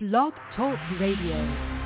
Blog Talk Radio.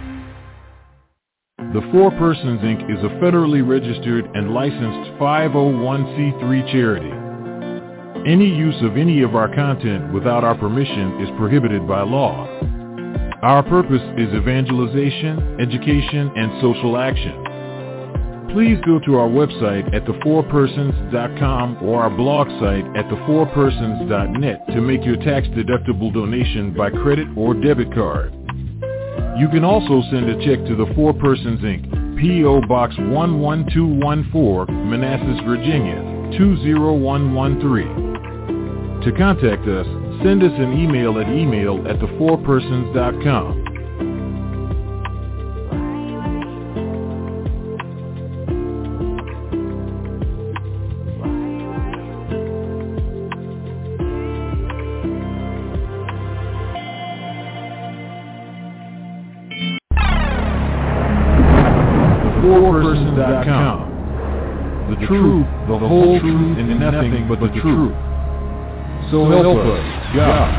The Four Persons, Inc. is a federally registered and licensed 501c3 charity. Any use of any of our content without our permission is prohibited by law. Our purpose is evangelization, education, and social action. Please go to our website at thefourpersons.com or our blog site at thefourpersons.net to make your tax-deductible donation by credit or debit card. You can also send a check to the Four Persons, Inc., P.O. Box 11214, Manassas, Virginia, 20113. To contact us, send us an email at email@thefourpersons.com. Thefourpersons.com. The truth, the whole truth, and nothing but the truth. So help us, God.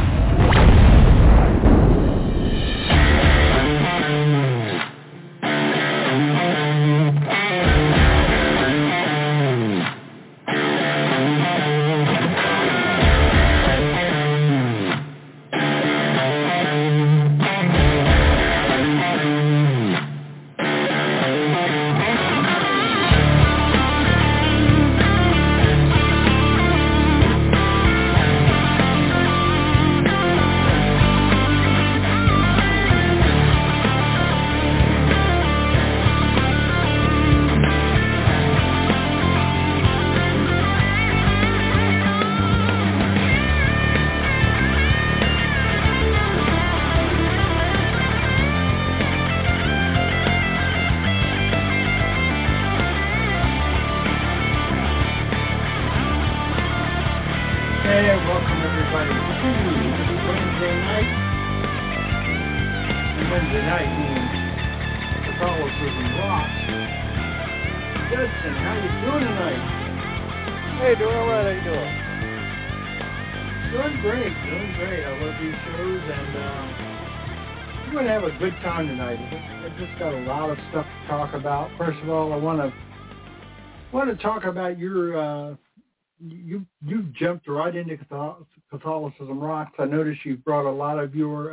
Good time tonight. I just got a lot of stuff to talk about. First of all, I want to talk about your you jumped right into Catholicism Rocks. I noticed you brought a lot of your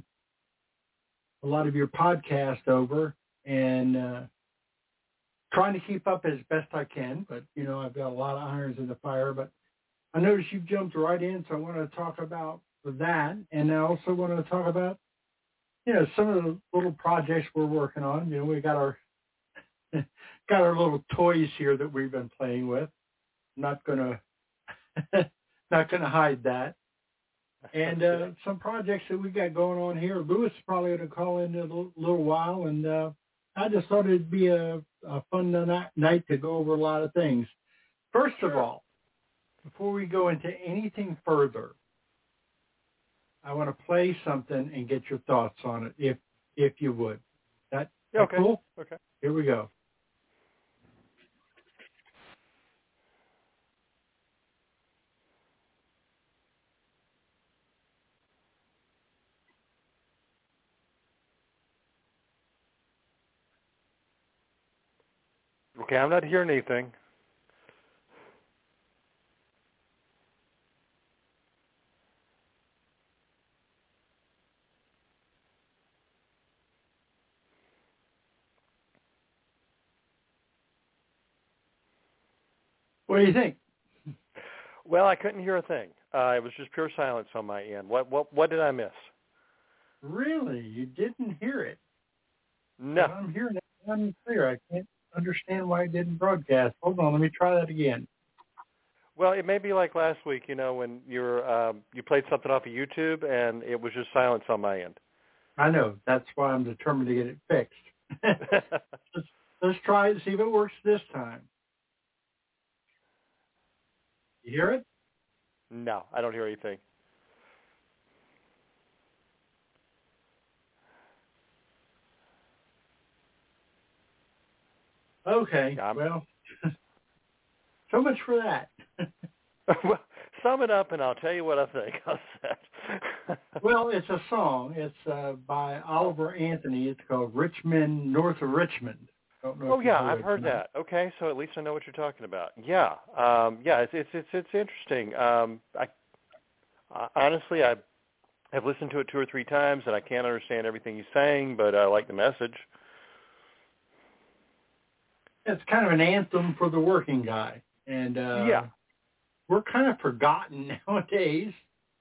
podcast over, and trying to keep up as best I can. But you know, I've got a lot of irons in the fire. But I noticed you jumped right in, so I want to talk about that, and I also want to talk about, you know, some of the little projects we're working on. You know, we got our little toys here that we've been playing with. Not gonna hide that. And some projects that we got going on here. Louis is probably going to call in a little while, and I just thought it'd be a fun night to go over a lot of things. First of all, before we go into anything further, I want to play something and get your thoughts on it, if you would. That okay. Cool? Okay. Here we go. Okay, I'm not hearing anything. What do you think? Well, I couldn't hear a thing. It was just pure silence on my end. What did I miss? Really? You didn't hear it? No. I'm hearing it unclear. I can't understand why it didn't broadcast. Hold on, let me try that again. Well, it may be like last week, you know, when you played something off of YouTube and it was just silence on my end. I know. That's why I'm determined to get it fixed. Let's try it and see if it works this time. You hear it? No, I don't hear anything. Okay, well, so much for that. Well, sum it up, and I'll tell you what I think. How's that? Well, it's a song. It's by Oliver Anthony. It's called Richmond, North of Richmond. Don't know Oh if you've yeah, heard I've it. heard that. Okay, so at least I know what you're talking about. Yeah, yeah, it's interesting. Honestly, I've listened to it 2 or 3 times, and I can't understand everything he's saying, but I like the message. It's kind of an anthem for the working guy, and Yeah. we're kind of forgotten nowadays.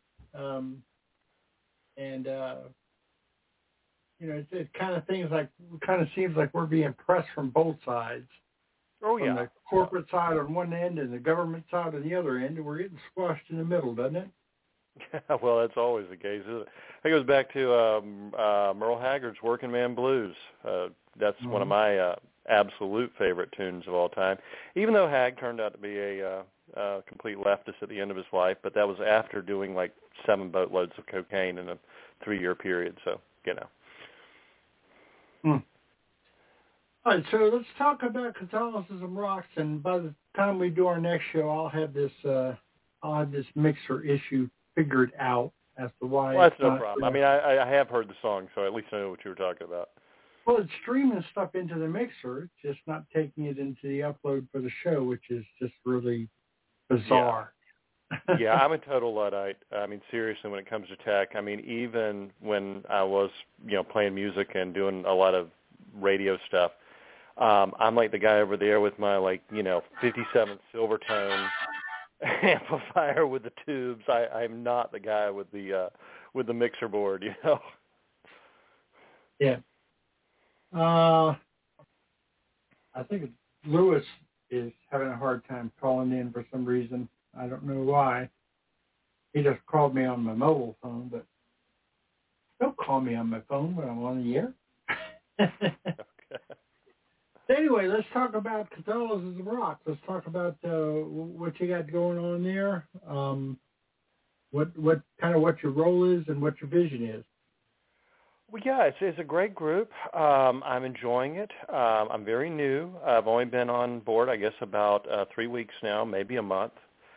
It kind of seems like we're being pressed from both sides. Oh From yeah. the corporate side on one end and the government side on the other end, and we're getting squashed in the middle, doesn't it? Well, that's always the case, isn't it? It goes back to Merle Haggard's Working Man Blues. That's one of my absolute favorite tunes of all time, even though Hag turned out to be a complete leftist at the end of his life, but that was after doing like 7 boatloads of cocaine in a 3-year period, so, you know. All right, so let's talk about Catholicism Rocks, and by the time we do our next show, I'll have this mixer issue figured out as to why. Well, that's no problem. I mean, I have heard the song, so at least I know what you were talking about. Well, it's streaming stuff into the mixer, it's just not taking it into the upload for the show, which is just really bizarre. Yeah, I'm a total Luddite. I mean, seriously, when it comes to tech, I mean, even when I was, playing music and doing a lot of radio stuff, I'm like the guy over there with my 57 Silvertone amplifier with the tubes. I'm not the guy with the mixer board, Yeah. I think Lewis is having a hard time calling in for some reason. I don't know why. He just called me on my mobile phone, but don't call me on my phone when I'm on the air. Okay. Anyway, let's talk about Catholicism Rocks. Let's talk about what you got going on there. What your role is and what your vision is. Well, yeah, it's a great group. I'm enjoying it. I'm very new. I've only been on board, I guess, about 3 weeks now, maybe a month.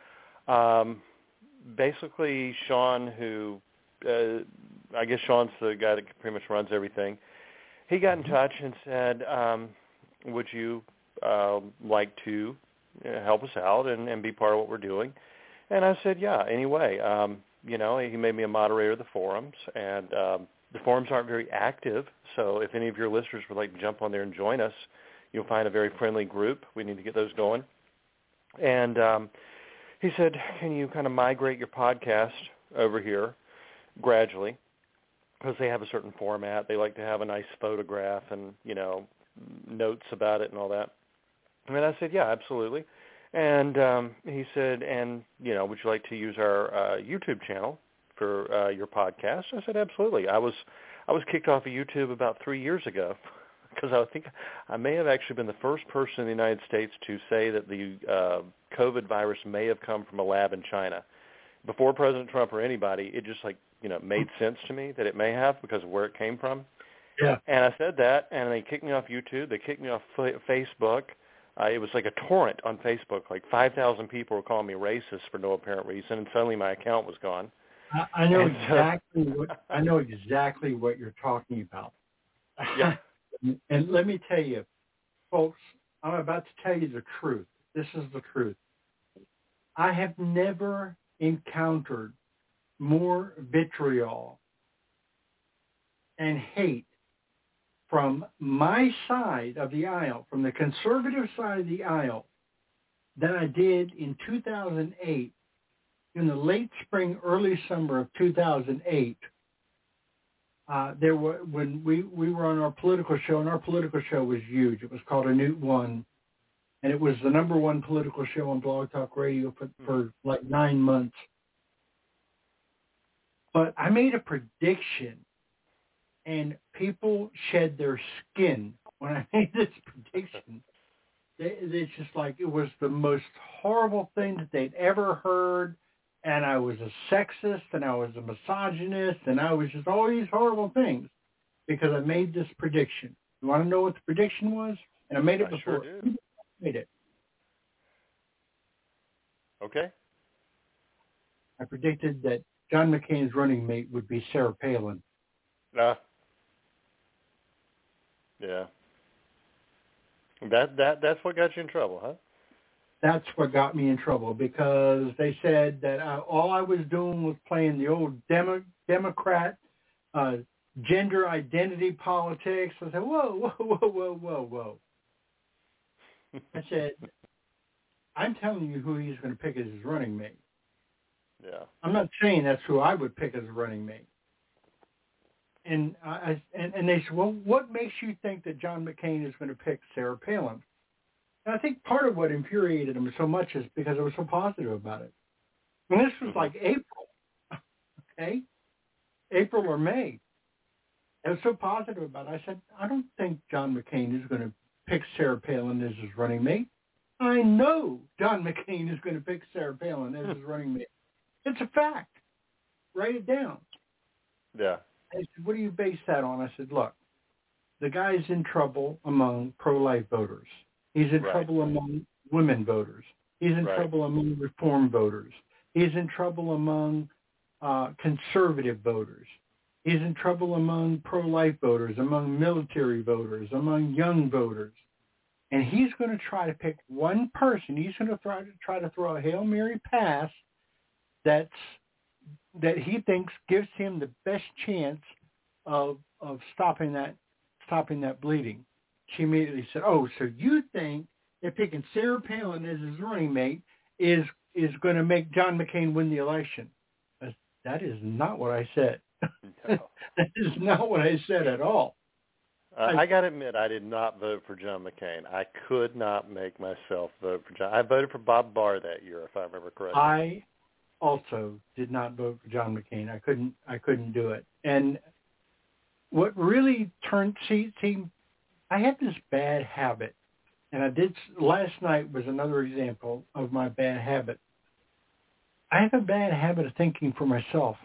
Basically, Sean, who I guess Sean's the guy that pretty much runs everything, he got in touch and said, would you like to help us out and be part of what we're doing? And I said, yeah, anyway. He made me a moderator of the forums, and the forums aren't very active, so if any of your listeners would like to jump on there and join us, you'll find a very friendly group. We need to get those going. And he said, can you kind of migrate your podcast over here gradually? Because they have a certain format. They like to have a nice photograph and, notes about it and all that. And I said, yeah, absolutely. And he said, would you like to use our YouTube channel for your podcast? I said, absolutely. I was kicked off of YouTube about 3 years ago because I think I may have actually been the first person in the United States to say that the COVID virus may have come from a lab in China. Before President Trump or anybody, it just made sense to me that it may have because of where it came from. Yeah. And I said that, and they kicked me off YouTube. They kicked me off Facebook. It was like a torrent on Facebook. Like 5,000 people were calling me racist for no apparent reason, and suddenly my account was gone. I know exactly what you're talking about. Yeah. And let me tell you, folks, I'm about to tell you the truth. This is the truth. I have never encountered more vitriol and hate from my side of the aisle, from the conservative side of the aisle, than I did in 2008, in the late spring, early summer of 2008. When we were on our political show, and our political show was huge. It was called A Newt One, and it was the number one political show on Blog Talk Radio for like 9 months. But I made a prediction, and people shed their skin when I made this prediction. It's just like it was the most horrible thing that they'd ever heard. And I was a sexist, and I was a misogynist, and I was just all these horrible things because I made this prediction. You want to know what the prediction was? And I made it before. Sure do. I made it. Okay. I predicted that John McCain's running mate would be Sarah Palin. Yeah. That's what got you in trouble, huh? That's what got me in trouble, because they said that all I was doing was playing the old Democrat gender identity politics. I said, whoa. I said, I'm telling you who he's going to pick as his running mate. Yeah. I'm not saying that's who I would pick as a running mate. And and they said, well, what makes you think that John McCain is going to pick Sarah Palin? And I think part of what infuriated him so much is because I was so positive about it. And this was like April, okay? April or May. I was so positive about it. I said, I don't think John McCain is going to pick Sarah Palin as his running mate. I know John McCain is going to pick Sarah Palin as his running mate. It's a fact. Write it down. Yeah. I said, what do you base that on? I said, look, the guy's in trouble among pro-life voters. He's in trouble among women voters. He's in trouble among reform voters. He's in trouble among conservative voters. He's in trouble among pro-life voters, among military voters, among young voters. And he's going to try to pick one person. He's going to try to throw a Hail Mary pass that he thinks gives him the best chance of stopping that bleeding. She immediately said, "Oh, so you think that picking Sarah Palin as his running mate is going to make John McCain win the election?" That is not what I said. No. That is not what I said at all. I got to admit, I did not vote for John McCain. I could not make myself vote for John. I voted for Bob Barr that year, if I remember correctly. I also did not vote for John McCain. I couldn't do it. And what really I had this bad habit, and last night was another example of my bad habit. I have a bad habit of thinking for myself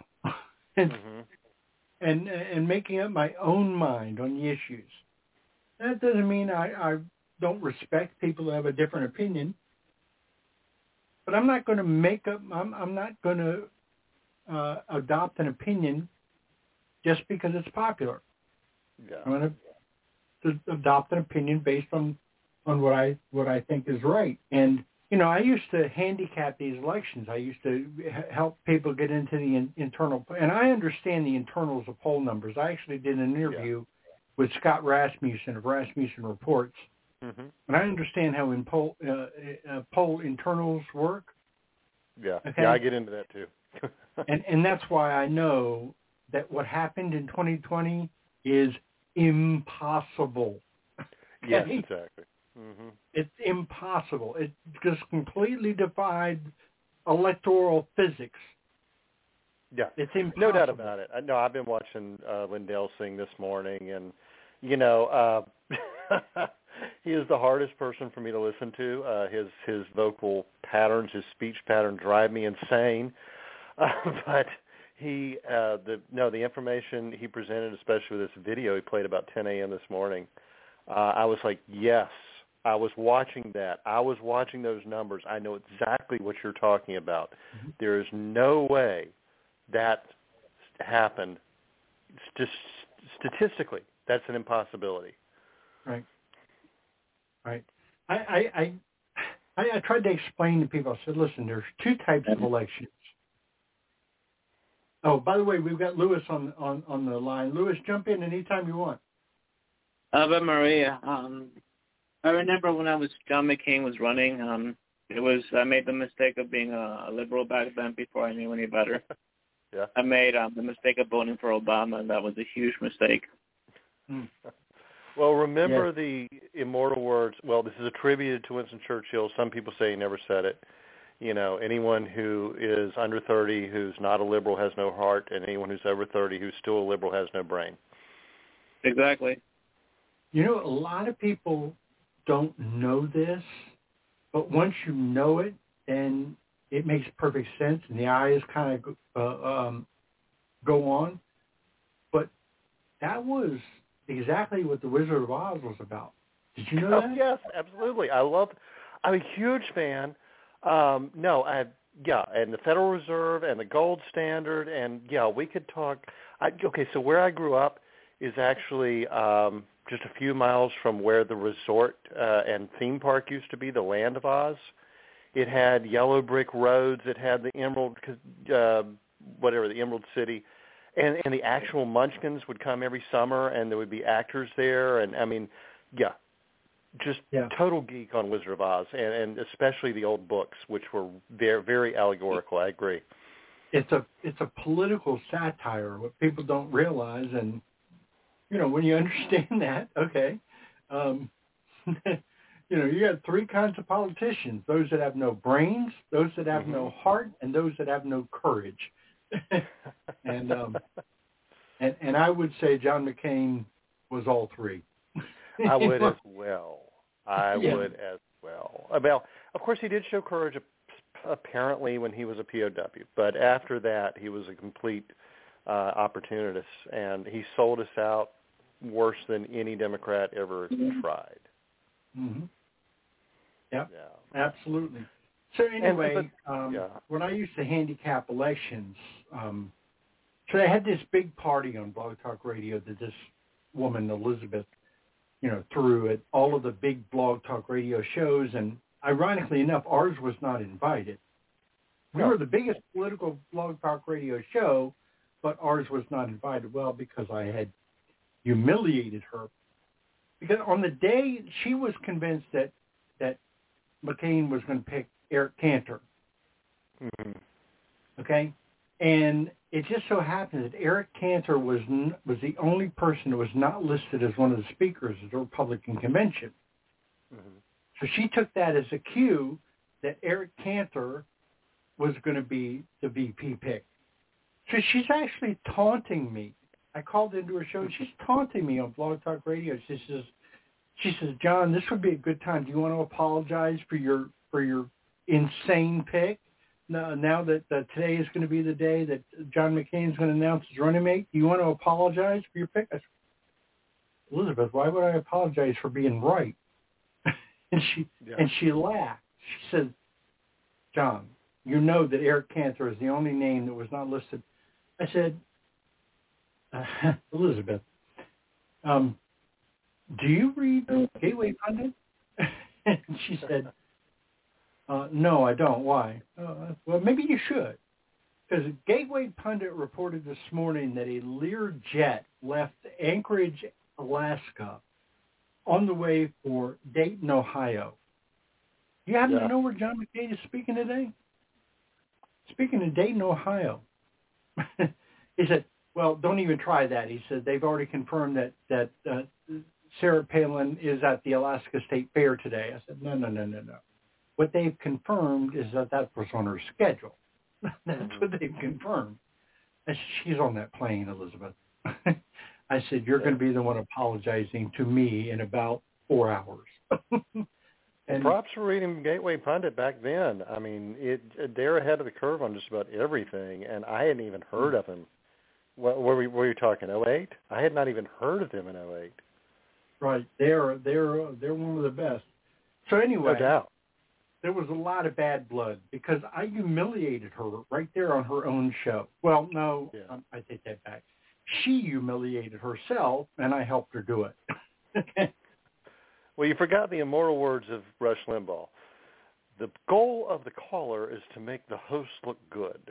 and making up my own mind on the issues. That doesn't mean I don't respect people who have a different opinion, but I'm not going to I'm not going to adopt an opinion just because it's popular. Yeah. I'm going to adopt an opinion based on what I think is right. And I used to handicap these elections. I used to help people get into the internal, and I understand the internals of poll numbers. I actually did an interview with Scott Rasmussen of Rasmussen Reports, and I understand how poll internals work. Yeah, okay? Yeah, I get into that too. and that's why I know that what happened in 2020 is impossible. Okay? Yes, exactly. Mm-hmm. It's impossible. It just completely defied electoral physics. Yeah, it's impossible. No doubt about it. No, I've been watching Lindell sing this morning, and he is the hardest person for me to listen to. His vocal patterns, his speech pattern, drive me insane. But the information he presented, especially with this video he played about 10 a.m. this morning, I was like, yes. I was watching that. I was watching those numbers. I know exactly what you're talking about. Mm-hmm. There is no way that happened. Just statistically, that's an impossibility. Right. I tried to explain to people. I said, listen, there's two types of elections. Oh, by the way, we've got Lewis on the line. Lewis, jump in anytime you want. But Maria, I remember when John McCain was running, I made the mistake of being a liberal back then before I knew any better. Yeah. I made the mistake of voting for Obama, and that was a huge mistake. Well, remember the immortal words. Well, this is attributed to Winston Churchill. Some people say he never said it. Anyone who is under 30 who's not a liberal has no heart, and anyone who's over 30 who's still a liberal has no brain. Exactly. A lot of people don't know this, but once you know it, then it makes perfect sense, and the eyes kind of go on. But that was exactly what The Wizard of Oz was about. Did you know that? Yes, absolutely. I'm a huge fan. No, yeah, and the Federal Reserve and the gold standard, and yeah, we could talk. Okay, so where I grew up is actually just a few miles from where the resort and theme park used to be, the Land of Oz. It had yellow brick roads. It had the Emerald, the Emerald City, and the actual Munchkins would come every summer, and there would be actors there, and I mean, yeah. Just total geek on Wizard of Oz, and especially the old books, which were very, very allegorical. I agree. It's a political satire. What people don't realize, and when you understand that, okay, you got three kinds of politicians: those that have no brains, those that have no heart, and those that have no courage. and I would say John McCain was all three. I would as well. I would as well. Well, of course, he did show courage apparently when he was a POW, but after that, he was a complete opportunist, and he sold us out worse than any Democrat ever tried. Mm-hmm. Yep. Yeah, absolutely. So anyway, when I used to handicap elections, so they had this big party on Blog Talk Radio that this woman, Elizabeth, through at all of the big Blog Talk Radio shows, and ironically enough, ours was not invited. We were the biggest political Blog Talk Radio show, but ours was not invited. Well, because I had humiliated her. Because on the day she was convinced that McCain was going to pick Eric Cantor. Mm-hmm. Okay? And it just so happened that Eric Cantor was the only person that was not listed as one of the speakers of the Republican convention. Mm-hmm. So she took that as a cue that Eric Cantor was going to be the VP pick. So she's actually taunting me. I called into her show, and she's taunting me on Blog Talk Radio. She says, John, this would be a good time. Do you want to apologize for your insane pick? Now that today is going to be the day that John McCain is going to announce his running mate, do you want to apologize for your pick? I said, Elizabeth, why would I apologize for being right? and she laughed. She said, John, you know that Eric Cantor is the only name that was not listed. I said, Elizabeth, do you read Gateway Pundit? And she said, no, I don't. Why? Well, maybe you should. Because Gateway Pundit reported this morning that a Lear jet left Anchorage, Alaska, on the way for Dayton, Ohio. Do you happen to know where John McCain is speaking today? Speaking in Dayton, Ohio. He said, well, don't even try that. He said they've already confirmed that Sarah Palin is at the Alaska State Fair today. I said, no. What they've confirmed is that was on her schedule. That's what they've confirmed. I said, she's on that plane, Elizabeth. I said, you're going to be the one apologizing to me in about 4 hours. And props for reading Gateway Pundit back then. I mean, they're ahead of the curve on just about everything, and I hadn't even heard of him. What were you talking, 08? I had not even heard of them in 08. Right. They're one of the best. So anyway, no doubt. There was a lot of bad blood because I humiliated her right there on her own show. Well, no, I take that back. She humiliated herself, and I helped her do it. Well, you forgot the immortal words of Rush Limbaugh. The goal of the caller is to make the host look good.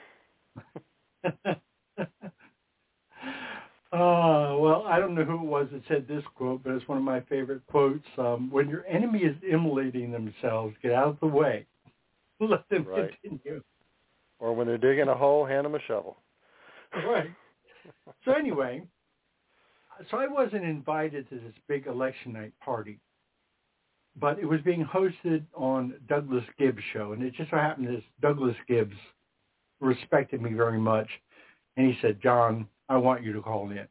Well, I don't know who it was that said this quote, but it's one of my favorite quotes. When your enemy is immolating themselves, get out of the way. Let them continue. Or when they're digging a hole, hand them a shovel. Right. So anyway, I wasn't invited to this big election night party, but it was being hosted on Douglas Gibbs' show, and it just so happened that Douglas Gibbs respected me very much, and he said, John, I want you to call in.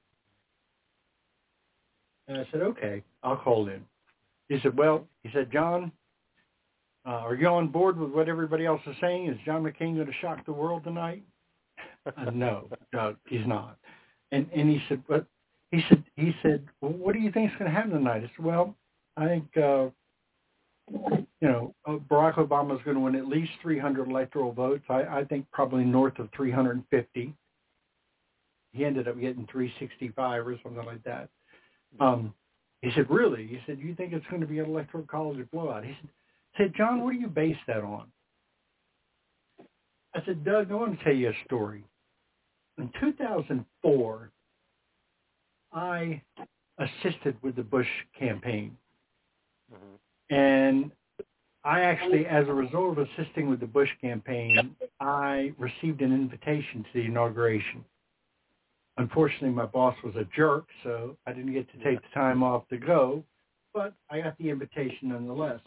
And I said, okay, I'll call in. He said, John, are you on board with what everybody else is saying? Is John McCain going to shock the world tonight? No, Doug, he's not. And he said, what? He said, well, what do you think is going to happen tonight? I said, well, I think Barack Obama is going to win at least 300 electoral votes. I think probably north of 350. He ended up getting 365 or something like that. He said, really? He said, you think it's going to be an electoral college blowout? He said, John, what do you base that on? I said, Doug, I want to tell you a story. In 2004, I assisted with the Bush campaign. Mm-hmm. And I actually, as a result of assisting with the Bush campaign, I received an invitation to the inauguration. Unfortunately, my boss was a jerk, so I didn't get to take the time off to go, but I got the invitation nonetheless.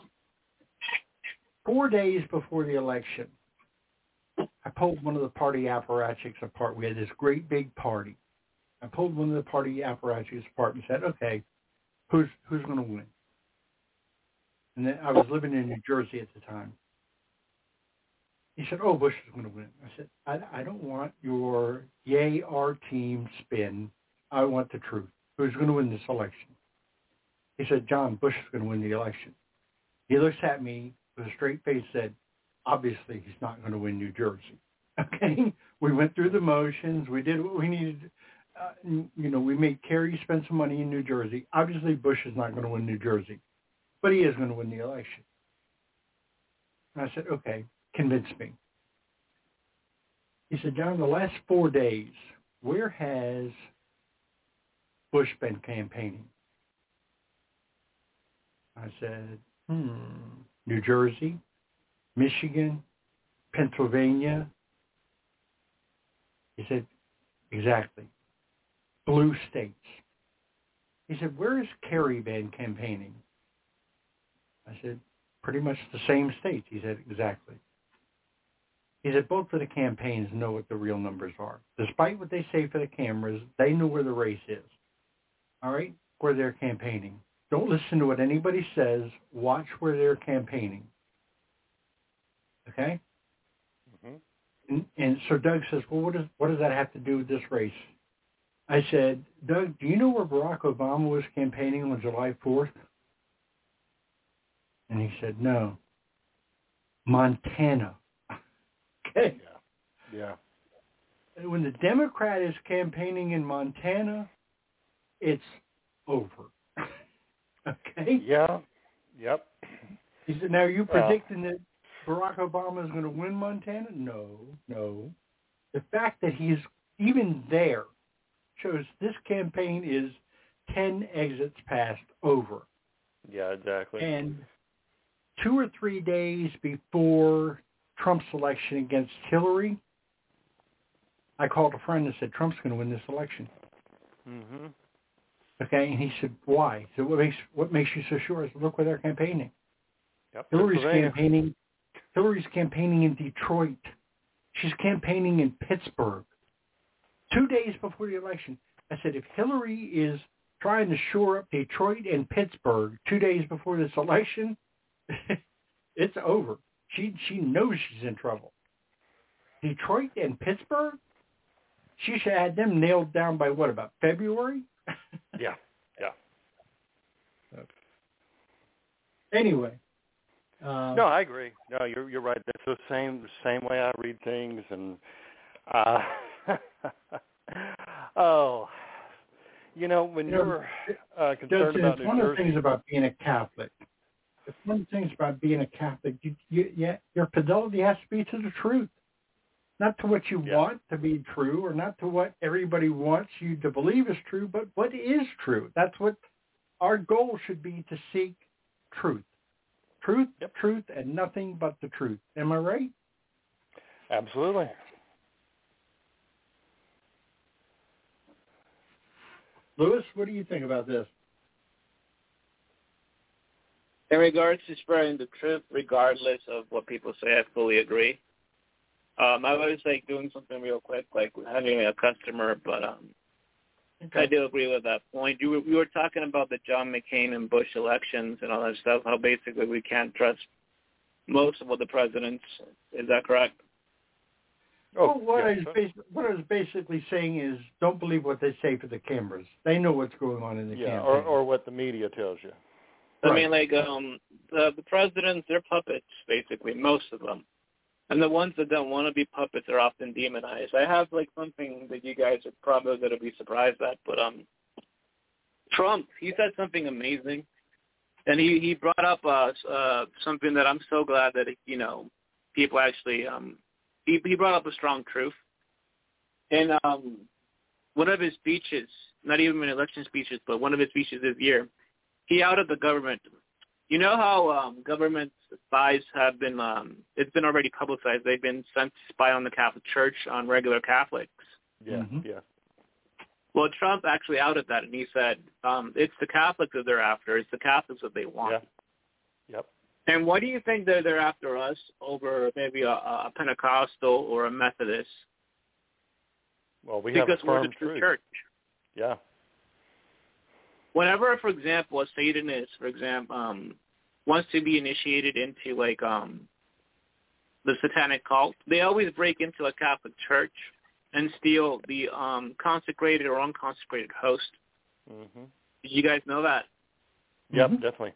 4 days before the election, I pulled one of the party apparatchiks apart. We had this great big party. I pulled one of the party apparatchiks apart and said, okay, who's going to win? And then I was living in New Jersey at the time. He said, oh, Bush is going to win. I said, I don't want your yay, our team spin. I want the truth. Who's going to win this election? He said, John, Bush is going to win the election. He looks at me with a straight face and said, obviously he's not going to win New Jersey. Okay? We went through the motions. We did what we needed. We made Kerry spend some money in New Jersey. Obviously Bush is not going to win New Jersey, but he is going to win the election. And I said, okay, convince me. He said, John, the last 4 days, where has Bush been campaigning? I said, New Jersey, Michigan, Pennsylvania. He said, exactly. Blue states. He said, where has Kerry been campaigning? I said, pretty much the same states. He said, exactly. He said, both of the campaigns know what the real numbers are. Despite what they say for the cameras, they know where the race is. All right? Where they're campaigning. Don't listen to what anybody says. Watch where they're campaigning. Okay? Mm-hmm. And so Doug says, well, what does that have to do with this race? I said, Doug, do you know where Barack Obama was campaigning on July 4th? And he said, no. Montana. Okay. Yeah. When the Democrat is campaigning in Montana, it's over. Okay? Yeah. Yep. He said, now are you predicting that Barack Obama is going to win Montana? No. The fact that he's even there shows this campaign is 10 exits past over. Yeah, exactly. And 2 or 3 days before Trump's election against Hillary, I called a friend and said, Trump's going to win this election. Mm-hmm. Okay, and he said, why? He said, what makes you so sure? I said, look where they're campaigning. Yep, Hillary's campaigning in Detroit. She's campaigning in Pittsburgh. 2 days before the election, I said, if Hillary is trying to shore up Detroit and Pittsburgh 2 days before this election, it's over. She knows she's in trouble. Detroit and Pittsburgh? She should have had them nailed down by what, about February? Yeah. Anyway. No, I agree. No, you're right. That's the same way I read things, and when you're concerned about New Jersey. One of the things about being a Catholic. It's one of the things about being a Catholic. Your fidelity has to be to the truth, not to what you want to be true, or not to what everybody wants you to believe is true, but what is true. That's what our goal should be, to seek truth. Truth, and nothing but the truth. Am I right? Absolutely. Lewis, what do you think about this? In regards to spreading the truth, regardless of what people say, I fully agree. I was doing something real quick, like having a customer, but okay. I do agree with that point. We were talking about the John McCain and Bush elections and all that stuff, how basically we can't trust most of what the presidents. Is that correct? Oh, what I was basically saying is, don't believe what they say for the cameras. They know what's going on in the campaign. or what the media tells you. I mean, like, the presidents, they're puppets, basically, most of them. And the ones that don't want to be puppets are often demonized. I have, like, something that you guys are probably going to be surprised at, but Trump, he said something amazing. And he brought up something that I'm so glad that, you know, people actually, he brought up a strong truth. And one of his speeches, not even election speeches, but one of his speeches this year, he outed the government. You know how government spies have been, it's been already publicized, they've been sent to spy on the Catholic Church, on regular Catholics. Yeah, yeah. Well, Trump actually outed that, and he said, it's the Catholics that they're after. It's the Catholics that they want. Yeah. Yep. And why do you think they're after us over maybe a Pentecostal or a Methodist? Well, we because have a we're firm the true truth. church. Yeah. Whenever, for example, a Satanist, for example, wants to be initiated into, like, the satanic cult, they always break into a Catholic church and steal the consecrated or unconsecrated host. Mm-hmm. Did you guys know that? Yep, definitely.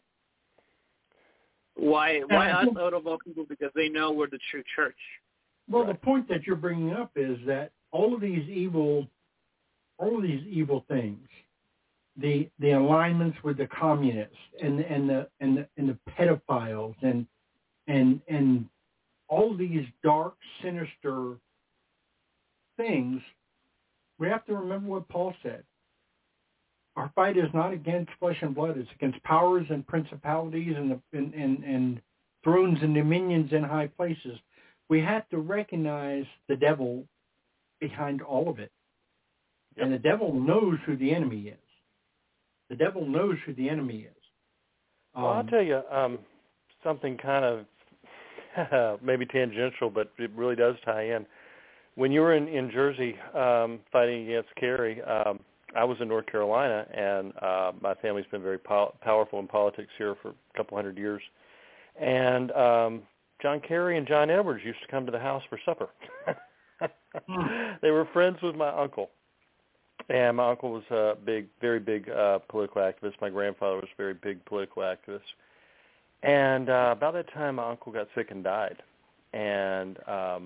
Why us out of all people? Because they know we're the true church. Well, the point that you're bringing up is that all of these evil things, the alignments with the communists and the pedophiles and all these dark, sinister things, we have to remember what Paul said. Our fight is not against flesh and blood; it's against powers and principalities and thrones and dominions in high places. We have to recognize the devil behind all of it. Yep. And the devil knows who the enemy is. The devil knows who the enemy is. Well, I'll tell you something kind of maybe tangential, but it really does tie in. When you were in Jersey fighting against Kerry, I was in North Carolina, and my family's been very powerful in politics here for a couple hundred years. And John Kerry and John Edwards used to come to the house for supper. They were friends with my uncle. And my uncle was a very big political activist. My grandfather was a very big political activist. And about that time, my uncle got sick and died. And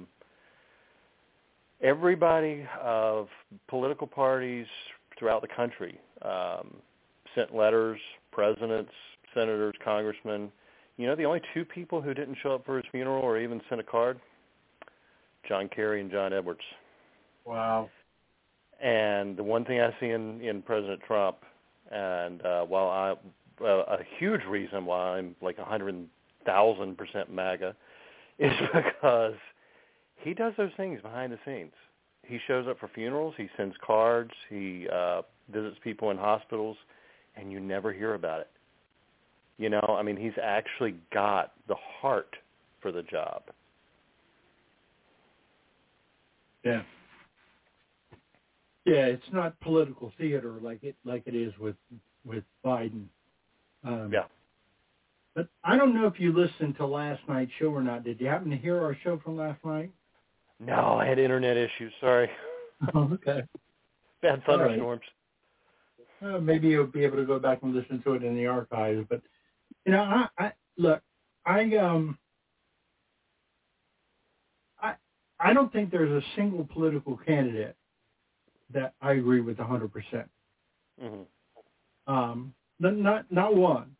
everybody of political parties throughout the country sent letters, presidents, senators, congressmen. You know, the only two people who didn't show up for his funeral or even sent a card? John Kerry and John Edwards. Wow. And the one thing I see in President Trump, and while a huge reason why I'm like 100,000% MAGA, is because he does those things behind the scenes. He shows up for funerals, he sends cards, he visits people in hospitals, and you never hear about it. You know, I mean, he's actually got the heart for the job. Yeah. Yeah, it's not political theater like it is with Biden. Yeah. But I don't know if you listened to last night's show or not. Did you happen to hear our show from last night? No, I had internet issues. Sorry. Oh, okay. Bad thunderstorms. Well, maybe you'll be able to go back and listen to it in the archives. But you know, I don't think there's a single political candidate that I agree with 100%. Mm-hmm. Not one.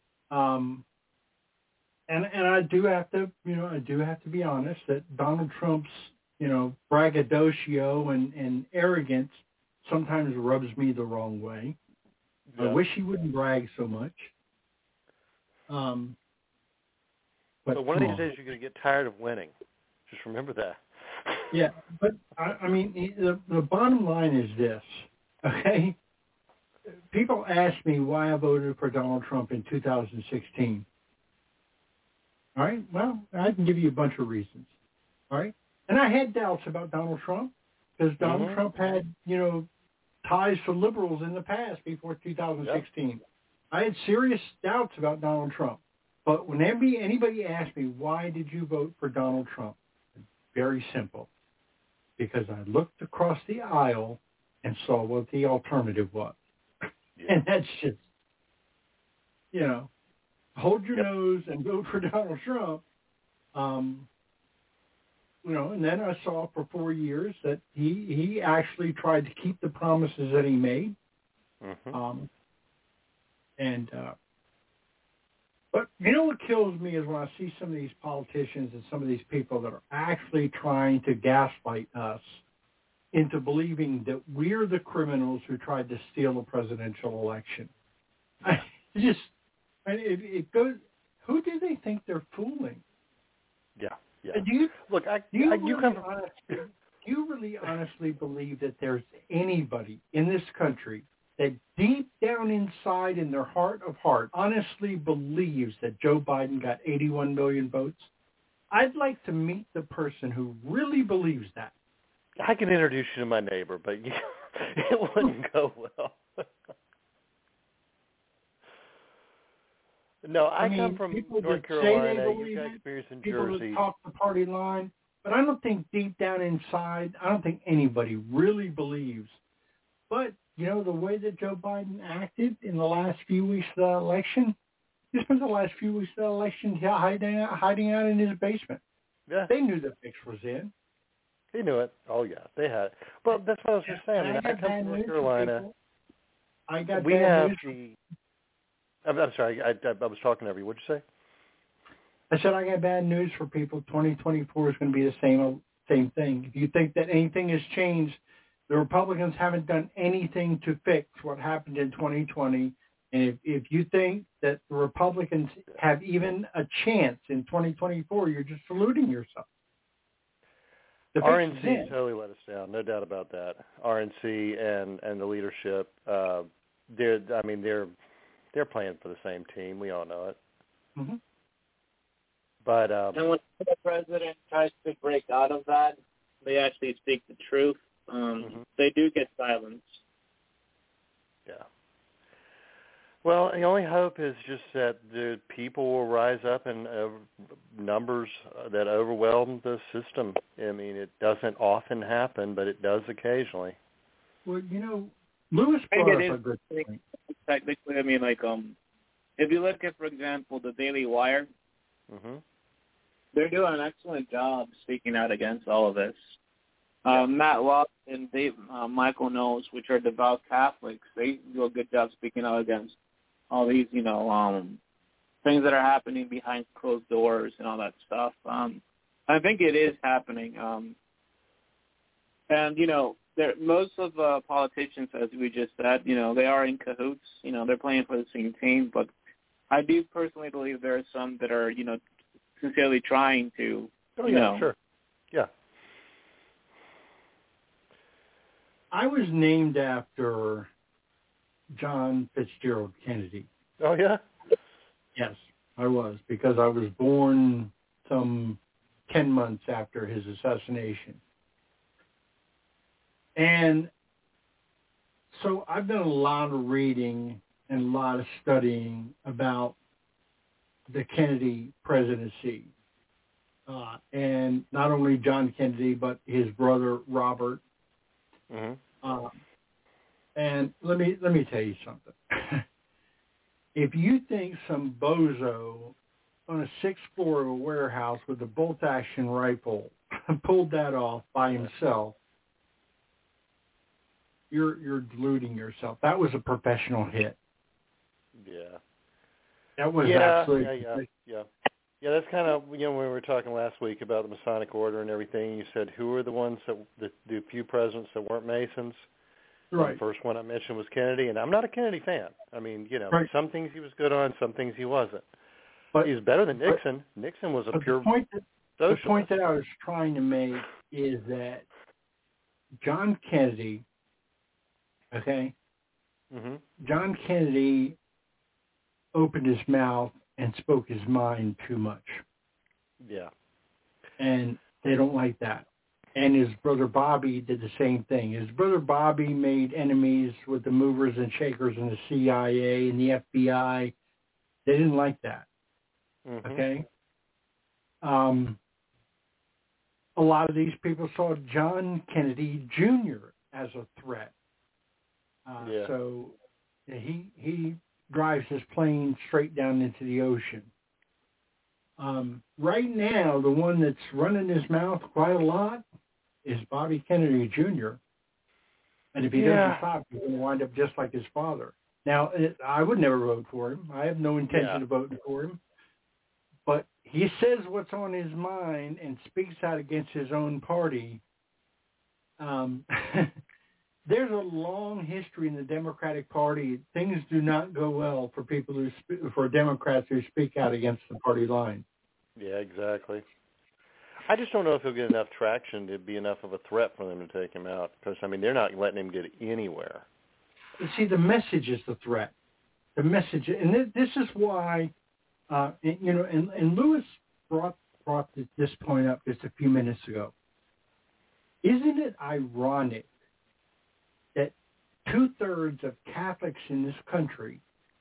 And I do have to be honest that Donald Trump's, braggadocio and arrogance sometimes rubs me the wrong way. Yeah. I wish he wouldn't brag so much. But one of these days you're going to get tired of winning. Just remember that. Yeah, but I mean, the bottom line is this, okay? People ask me why I voted for Donald Trump in 2016. All right, well, I can give you a bunch of reasons, all right? And I had doubts about Donald Trump because Donald Trump had, ties to liberals in the past before 2016. Yep. I had serious doubts about Donald Trump. But whenever anybody asked me, why did you vote for Donald Trump? Very simple. Because I looked across the aisle and saw what the alternative was. Yeah. And that's just, hold your nose and vote for Donald Trump. And then I saw for 4 years that he actually tried to keep the promises that he made. Mm-hmm. But you know what kills me is when I see some of these politicians and some of these people that are actually trying to gaslight us into believing that we're the criminals who tried to steal a presidential election. It goes. Who do they think they're fooling? Yeah. Do you come really honestly believe that there's anybody in this country that deep down inside in their heart of heart honestly believes that Joe Biden got 81 million votes? I'd like to meet the person who really believes that. I can introduce you to my neighbor, but it wouldn't go well. No, I come from North Carolina. You've got experience in people Jersey. That talk the party line, but I don't think deep down inside, I don't think anybody really believes. But, the way that Joe Biden acted in the last few weeks of the election, he spent the last few weeks of the election hiding out in his basement. Yeah. They knew the fix was in. He knew it. Oh, yeah, they had it. Well, that's what I was just saying. I come from North Carolina. We have the... I'm sorry, I was talking over you. What'd you say? I said I got bad news for people. 2024 is going to be the same thing. If you think that anything has changed, the Republicans haven't done anything to fix what happened in 2020. And if you think that the Republicans have even a chance in 2024, you're just deluding yourself. RNC totally let us down, no doubt about that. RNC and the leadership, they're playing for the same team. We all know it. Mm-hmm. But and when the president tries to break out of that, they actually speak the truth. They do get silenced. Yeah. Well, the only hope is just that the people will rise up in numbers that overwhelm the system. I mean, it doesn't often happen, but it does occasionally. Well, Lewis brought up a good point. Technically, if you look at, for example, the Daily Wire, they're doing an excellent job speaking out against all of this. Matt Walsh and Michael Knowles, which are devout Catholics, they do a good job speaking out against all these, things that are happening behind closed doors and all that stuff. I think it is happening. Most of politicians, as we just said, they are in cahoots. They're playing for the same team. But I do personally believe there are some that are, sincerely trying to, Sure. Yeah. I was named after John Fitzgerald Kennedy. Oh, yeah? Yes, I was, because I was born some 10 months after his assassination. And so I've done a lot of reading and a lot of studying about the Kennedy presidency. And not only John Kennedy, but his brother, Robert. And let me tell you something. If you think some bozo on a sixth floor of a warehouse with a bolt-action rifle pulled that off by himself, you're deluding yourself. That was a professional hit. Yeah. That was absolutely. Yeah, that's kind of, when we were talking last week about the Masonic Order and everything, you said who are the ones the few presidents that weren't Masons? Right. The first one I mentioned was Kennedy, and I'm not a Kennedy fan. I mean, right. Some things he was good on, some things he wasn't. But he was better than Nixon. Nixon was a pure socialist. The point that I was trying to make is that John Kennedy, John Kennedy opened his mouth and spoke his mind too much. Yeah. And they don't like that. And his brother Bobby did the same thing. His brother Bobby made enemies with the movers and shakers in the CIA and the FBI. They didn't like that. Okay? A lot of these people saw John Kennedy Jr. as a threat. So he drives his plane straight down into the ocean. Right now, the one that's running his mouth quite a lot is Bobby Kennedy Jr. And if he doesn't stop, he's going to wind up just like his father. Now, I would never vote for him. I have no intention of voting for him. But he says what's on his mind and speaks out against his own party. There's a long history in the Democratic Party. Things do not go well for people for Democrats who speak out against the party line. Yeah, exactly. I just don't know if he'll get enough traction to be enough of a threat for them to take him out. Because, I mean, they're not letting him get anywhere. See, the message is the threat. The message, and this is why, and Lewis brought this point up just a few minutes ago. Isn't it ironic that 2/3 of Catholics in this country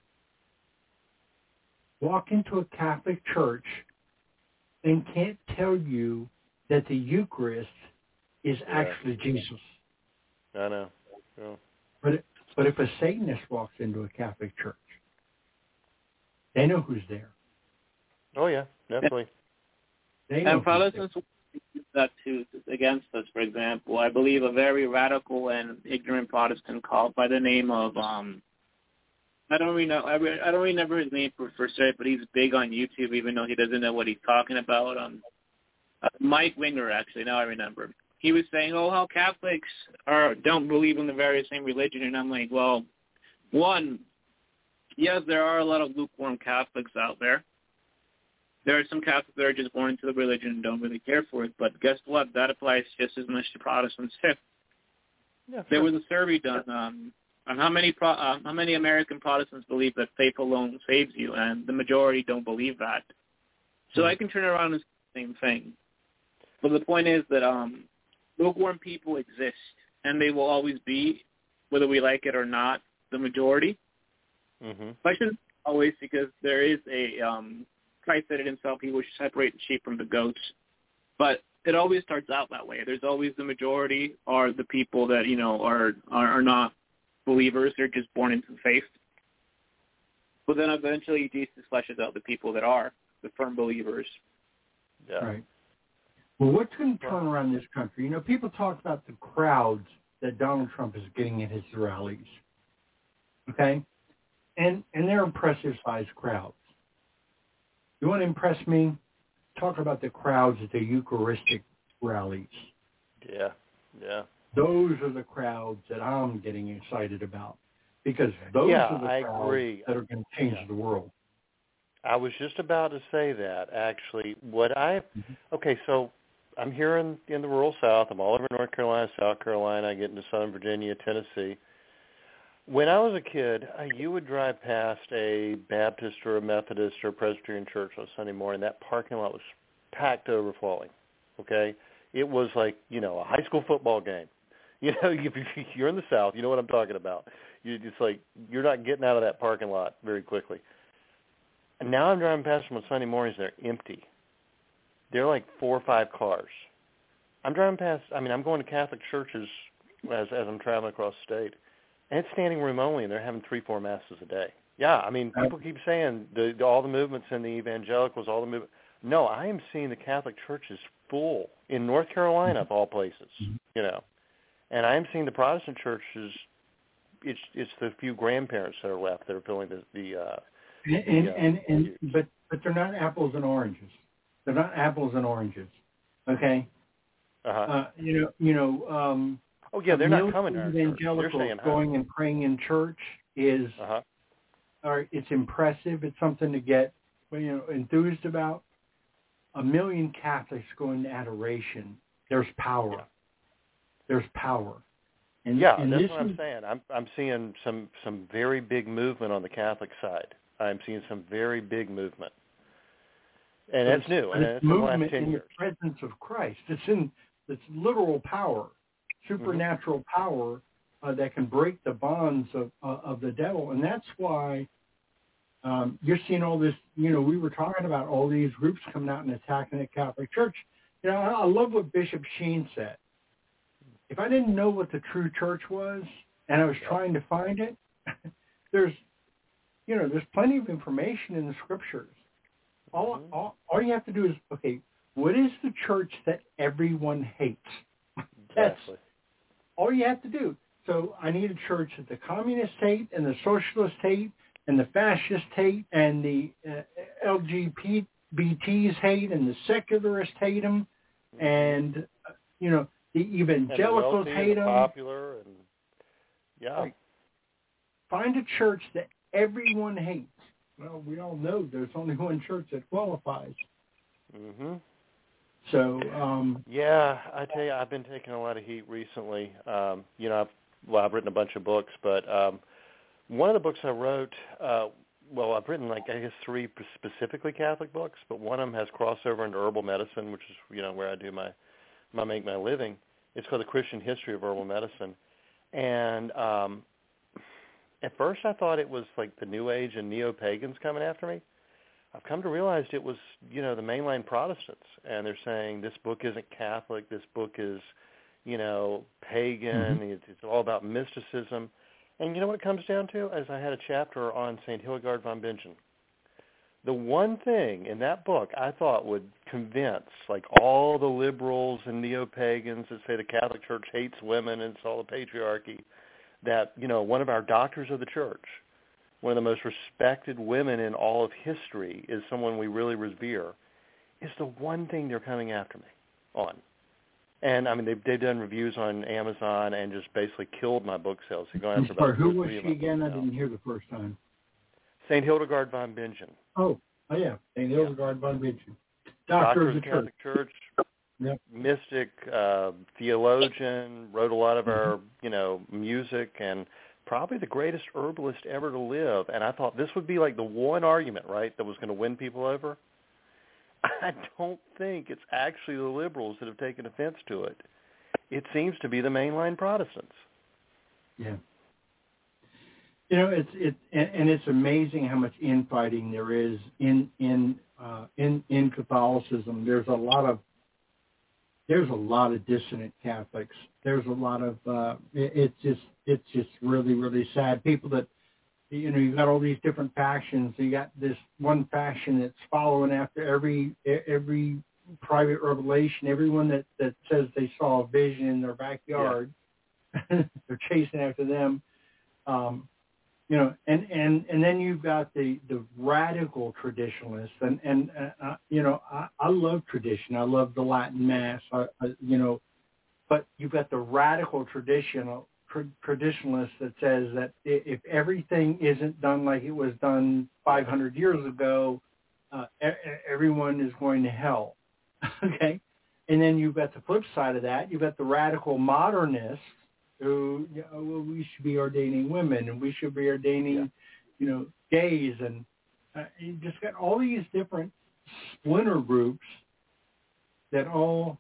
walk into a Catholic church and can't tell you that the Eucharist is actually Jesus? I know. Yeah. But if a Satanist walks into a Catholic church, they know who's there. Oh, yeah, definitely. And Protestants use that too against us. For example, I believe a very radical and ignorant Protestant called by the name of I don't remember his name per se, but he's big on YouTube, even though he doesn't know what he's talking about. Mike Winger, actually, now I remember. He was saying, how Catholics don't believe in the very same religion, and I'm like, well, one, yes, there are a lot of lukewarm Catholics out there. There are some Catholics that are just born into the religion and don't really care for it, but guess what? That applies just as much to Protestants too. Yeah, sure. There was a survey done on how many American Protestants believe that faith alone saves you, and the majority don't believe that. So I can turn around and say the same thing. But the point is that lukewarm people exist, and they will always be, whether we like it or not, the majority. Mm-hmm. I shouldn't always, because there is a Christ said it himself, he will separate the sheep from the goats. But it always starts out that way. There's always the majority are the people that, are not believers. They're just born into faith. But then eventually Jesus fleshes out the people that are the firm believers. Yeah. Right. Well, what's going to turn around this country? People talk about the crowds that Donald Trump is getting at his rallies. Okay? And they're impressive-sized crowds. You want to impress me? Talk about the crowds at the Eucharistic rallies. Yeah, yeah. Those are the crowds that I'm getting excited about, because those are the crowds that are going to change the world. I was just about to say that, actually. Okay, so I'm here in the rural South. I'm all over North Carolina, South Carolina. I get into Southern Virginia, Tennessee. When I was a kid, you would drive past a Baptist or a Methodist or a Presbyterian church on Sunday morning. That parking lot was packed to overflowing, okay? It was like, a high school football game. If you're in the South, you know what I'm talking about. It's like you're not getting out of that parking lot very quickly. And now I'm driving past them on Sunday mornings, they're empty. They're like 4 or 5 cars. I'm driving past, I'm going to Catholic churches as I'm traveling across the state. And it's standing room only, and they're having 3-4 masses a day. Yeah, people keep saying all the movements in the evangelicals, all the movement. No, I am seeing the Catholic churches full in North Carolina, of all places, And I am seeing the Protestant churches, it's the few grandparents that are left that are filling but they're not apples and oranges. They're not apples and oranges. Okay? Uh-huh. They're not coming to our church. Evangelicals going and praying in church is, it's impressive. It's something to get, enthused about. 1 million Catholics going to adoration. There's power. Yeah. There's power. And that's what I'm saying. I'm seeing some very big movement on the Catholic side. I'm seeing some very big movement. And that's new. And it's movement the last 10 in years. the presence of Christ. It's literal power. Supernatural power that can break the bonds of the devil. And that's why you're seeing all this, we were talking about all these groups coming out and attacking the Catholic Church. I love what Bishop Sheen said. If I didn't know what the true church was and I was trying to find it, there's there's plenty of information in the scriptures. All you have to do is, okay, what is the church that everyone hates? That's all you have to do. So I need a church that the communists hate and the socialists hate and the fascists hate and the LGBTs hate and the secularists hate them and, the evangelicals hate them. Popular and, Right. Find a church that everyone hates. Well, we all know there's only one church that qualifies. Mm-hmm. So, I tell you, I've been taking a lot of heat recently. I've written a bunch of books, but one of the books I wrote, I've written, 3 specifically Catholic books, but one of them has crossover into herbal medicine, which is, where I do make my living. It's called The Christian History of Herbal Medicine. And at first I thought it was like the New Age and neo-pagans coming after me. I've come to realize it was, the mainline Protestants, and they're saying this book isn't Catholic, this book is, pagan, it's all about mysticism. And you know what it comes down to? As I had a chapter on St. Hildegard von Bingen. The one thing in that book I thought would convince, all the liberals and neo-pagans that say the Catholic Church hates women and it's all the patriarchy, that, one of our doctors of the church, one of the most respected women in all of history, is someone we really revere, is the one thing they're coming after me on. And, they've done reviews on Amazon and just basically killed my book sales. They're going after about who was she again? I didn't hear the first time. St. Hildegard von Bingen. Oh yeah, St. Hildegard von Bingen. Doctor of the Catholic Church. Yep. Mystic, theologian, wrote a lot of our, music, and probably the greatest herbalist ever to live. And I thought this would be the one argument, right, that was going to win people over. I don't think it's actually the liberals that have taken offense to it. It seems to be the mainline Protestants. Yeah. It's amazing how much infighting there is in Catholicism. There's a lot of dissonant Catholics. There's a lot of it's just really, really sad. People that you've got all these different factions. You got this one faction that's following after every private revelation. Everyone that says they saw a vision in their backyard, they're chasing after them. And then you've got the radical traditionalists, and I love tradition. I love the Latin Mass, but you've got the radical traditionalist that says that if everything isn't done like it was done 500 years ago, everyone is going to hell. Okay, and then you've got the flip side of that. You've got the radical modernists who, we should be ordaining women and we should be ordaining, gays, and you just got all these different splinter groups that all,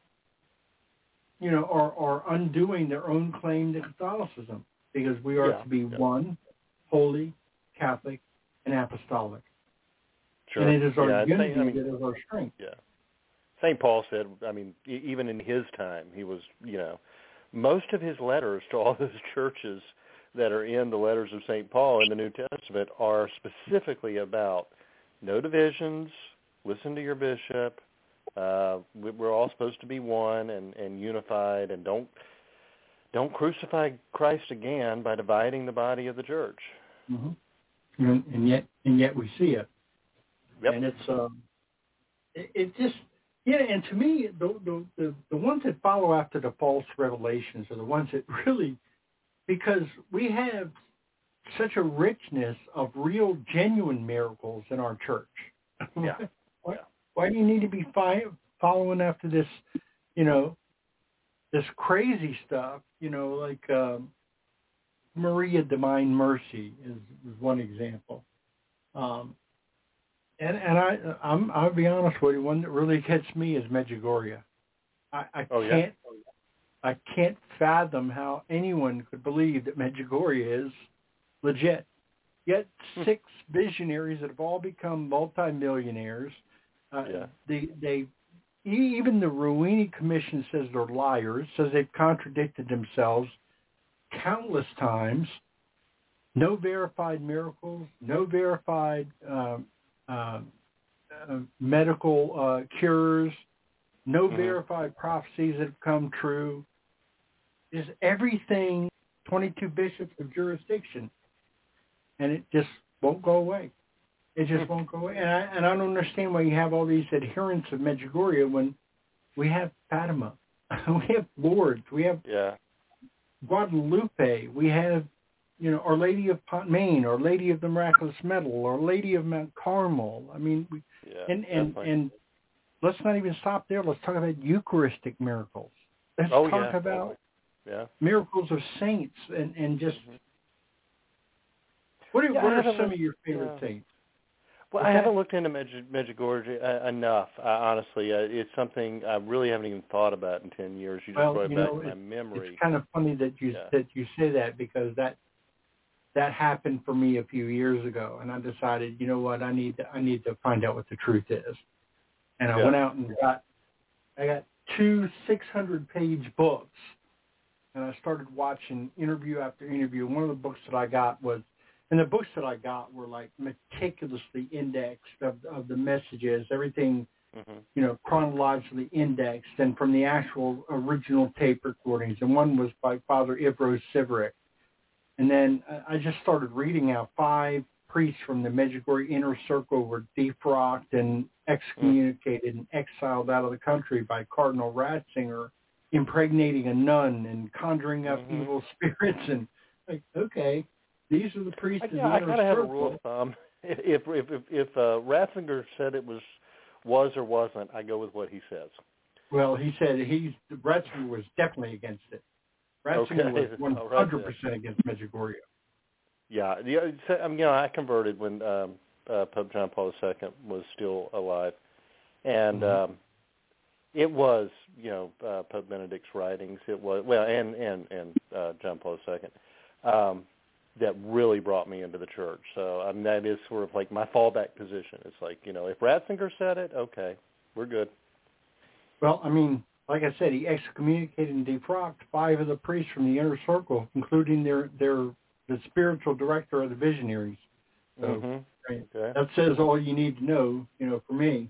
are undoing their own claim to Catholicism, because we are to be one, holy, Catholic, and apostolic. Sure. And it is our unity that is our strength. Yeah. St. Paul said, even in his time, he was, most of his letters to all those churches that are in the letters of St. Paul in the New Testament are specifically about no divisions, listen to your bishop, we're all supposed to be one and unified, and don't crucify Christ again by dividing the body of the church. Mm-hmm. And yet we see it. Yep. And it just, and to me, the ones that follow after the false revelations are the ones that really, because we have such a richness of real, genuine miracles in our church. Yeah. Why do you need to be following after this, this crazy stuff, like Maria Divine Mercy is one example. And I'll be honest with you, one that really gets me is Medjugorje. I can't fathom how anyone could believe that Medjugorje is legit. Yet 6 visionaries that have all become multimillionaires. They even the Ruini Commission says they're liars, says they've contradicted themselves countless times. No verified miracles, no verified medical cures, no verified prophecies that have come true. Is everything 22 bishops of jurisdiction, and it just won't go away. It just won't go away. And I don't understand why you have all these adherents of Medjugorje when we have Fatima, we have Lourdes, we have Guadalupe, we have, Our Lady of Pontmain, Our Lady of the Miraculous Medal, Our Lady of Mount Carmel. I mean, and let's not even stop there. Let's talk about Eucharistic miracles. Let's talk about miracles of saints and just what are some of your favorite saints? Well, I haven't looked into Medjugorje enough, honestly. It's something I really haven't even thought about in 10 years. You just brought it back to my memory. It's kind of funny that you say that, because that happened for me a few years ago, and I decided, you know what, I need to find out what the truth is. And I went out and I got 2 600-page books, and I started watching interview after interview. One of the books that I got was, and the books that I got were like meticulously indexed of the messages, everything, chronologically indexed, and from the actual original tape recordings. And one was by Father Ivros Sivarik. And then I just started reading out 5 priests from the Medjugorje Inner Circle were defrocked and excommunicated and exiled out of the country by Cardinal Ratzinger, impregnating a nun and conjuring up evil spirits. And like, okay, these are the priests in the Inner Circle. I kind of have a rule of thumb. If Ratzinger said it was or wasn't, I go with what he says. Well, he said Ratzinger was definitely against it. Ratzinger was 100% against Medjugorje. Yeah, I converted when Pope John Paul II was still alive, and it was, Pope Benedict's writings. It was and John Paul II that really brought me into the church. So that is sort of like my fallback position. It's like, if Ratzinger said it, okay, we're good. Well, I mean, like I said, he excommunicated and defrocked 5 of the priests from the Inner Circle, including the spiritual director of the Visionaries. So that says all you need to know, for me.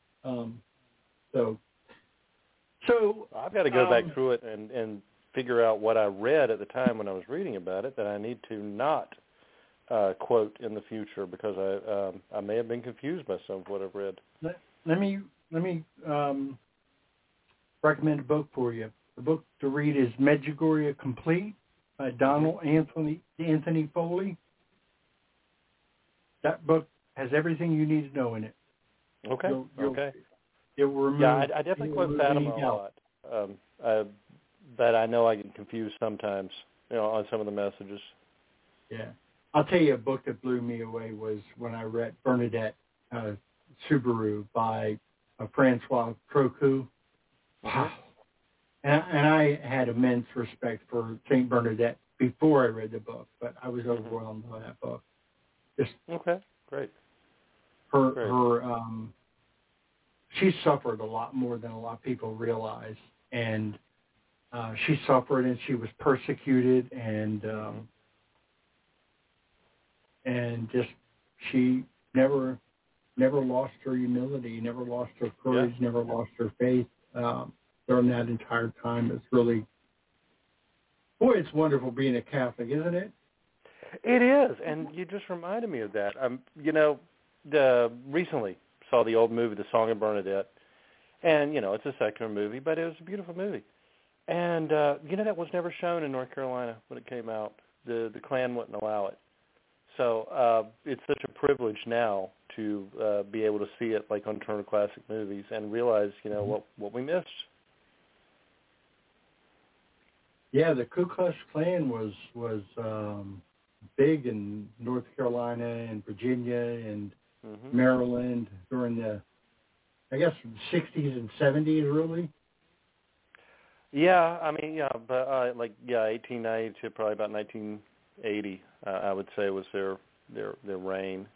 So I've got to go back through it and figure out what I read at the time when I was reading about it that I need to not quote in the future, because I may have been confused by some of what I've read. Let me recommend a book for you. The book to read is Medjugorje Complete by Donald Anthony Foley. That book has everything you need to know in it. Okay. It will remove. Yeah, I definitely quote Fatima a lot, but I know I get confused sometimes, on some of the messages. Yeah, I'll tell you, a book that blew me away was when I read Bernadette Subaru by Francois Trochu. Wow. And I had immense respect for St. Bernadette before I read the book, but I was overwhelmed by that book. Great. She suffered a lot more than a lot of people realize, and she suffered and she was persecuted, and just she never lost her humility, never lost her courage, never lost her faith. During that entire time. It's really, it's wonderful being a Catholic, isn't it? It is, and you just reminded me of that. Recently saw the old movie, The Song of Bernadette, and, it's a secular movie, but it was a beautiful movie. And, that was never shown in North Carolina when it came out. The Klan wouldn't allow it. So it's such a privilege now to be able to see it like on Turner Classic Movies and realize, what we missed. Yeah, the Ku Klux Klan was big in North Carolina and Virginia and Maryland during the, I guess, 60s and 70s, really. Yeah, but 1890 to probably about 1980, I would say was their reign.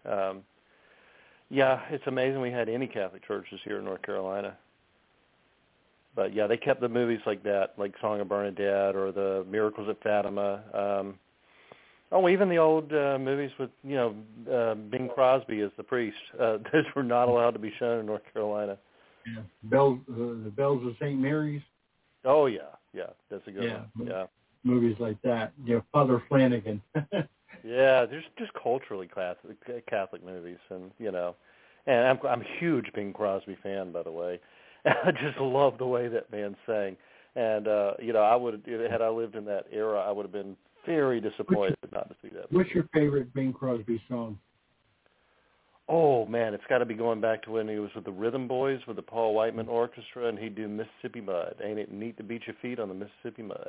It's amazing we had any Catholic churches here in North Carolina. But they kept the movies like that, like Song of Bernadette or the Miracles at Fatima. Oh, even the old movies with, Bing Crosby as the priest. Those were not allowed to be shown in North Carolina. Yeah. The Bells of St. Mary's. Oh, yeah. That's a good one. Yeah. Movies like that. Father Flanagan. Yeah, there's just culturally Catholic movies, and and I'm a huge Bing Crosby fan, by the way. I just love the way that man sang, and I would, had I lived in that era, I would have been very disappointed not to see that. What's your favorite Bing Crosby song? Oh man, it's got to be going back to when he was with the Rhythm Boys with the Paul Whiteman Orchestra, and he'd do Mississippi Mud. Ain't it neat to beat your feet on the Mississippi Mud?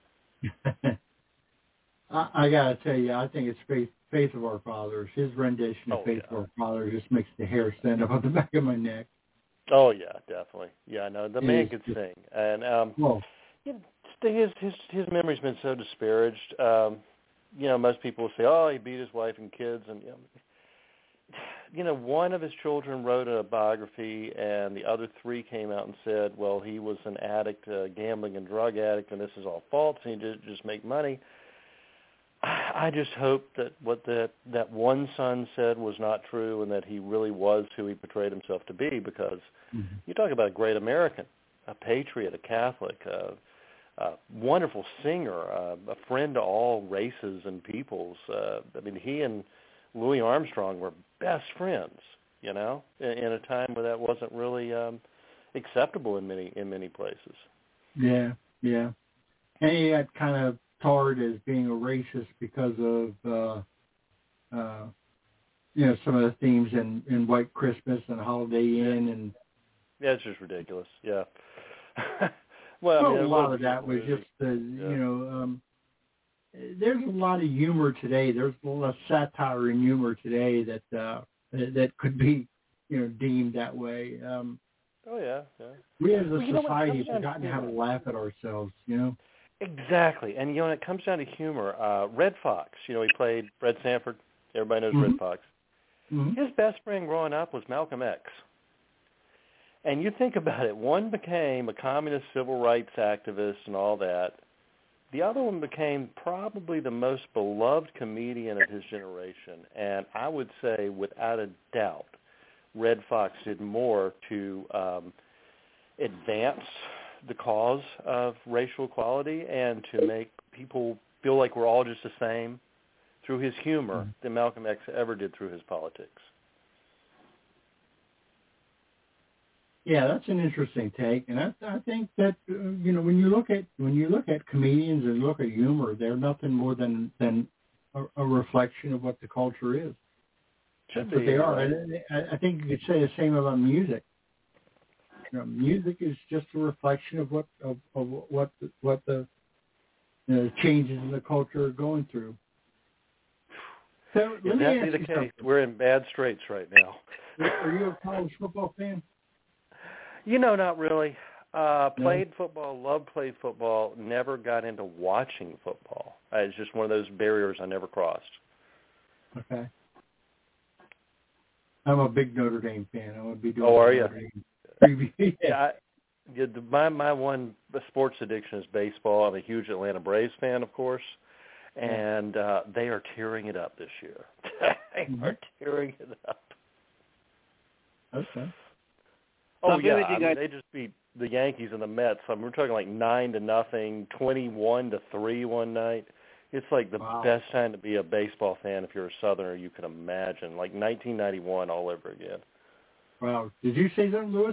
I gotta tell you, I think it's Faith of Our Fathers. His rendition of Faith of Our Fathers just makes the hair stand up on the back of my neck. Oh yeah, definitely. Yeah, no, the man could sing, and his memory's been so disparaged. Most people will say, "Oh, he beat his wife and kids," and one of his children wrote a biography, and the other three came out and said, "Well, he was an addict, gambling and drug addict, and this is all false. And he did just make money." I just hope that what that one son said was not true, and that he really was who he portrayed himself to be. Because you talk about a great American, a patriot, a Catholic, a wonderful singer, a friend to all races and peoples. He and Louis Armstrong were best friends. In a time where that wasn't really acceptable in many places. Yeah. And he got kind of tarred as being a racist because of some of the themes in White Christmas and Holiday Inn, and it's just ridiculous. Yeah. a lot of that was just there's a lot of humor today. There's a lot of satire and humor today that could be deemed that way. We as a society have forgotten how to laugh at ourselves. Exactly, and when it comes down to humor, Red Fox, he played Fred Sanford. Everybody knows Red Fox. His best friend growing up was Malcolm X. And you think about it, one became a communist civil rights activist and all that. The other one became probably the most beloved comedian of his generation. And I would say, without a doubt, Red Fox did more to advance the cause of racial equality and to make people feel like we're all just the same through his humor than Malcolm X ever did through his politics. Yeah, that's an interesting take, and I think that when you look at comedians and look at humor, they're nothing more than a reflection of what the culture is. That's what they are. Right? I think you could say the same about music. Music is just a reflection of what the changes in the culture are going through. So let me ask you the case. Something. We're in bad straits right now. Are you a college football fan? Not really. Played football, loved played football, never got into watching football. It's just one of those barriers I never crossed. Okay. I'm a big Notre Dame fan. I would be doing are you? My one sports addiction is baseball. I'm a huge Atlanta Braves fan, of course, and they are tearing it up this year. They are tearing it up. Okay. Oh, they just beat the Yankees and the Mets. We're talking like 9-0, 21-3 one night. It's like the best time to be a baseball fan if you're a Southerner you can imagine. Like 1991 all over again. Wow. Did you say something, Louis?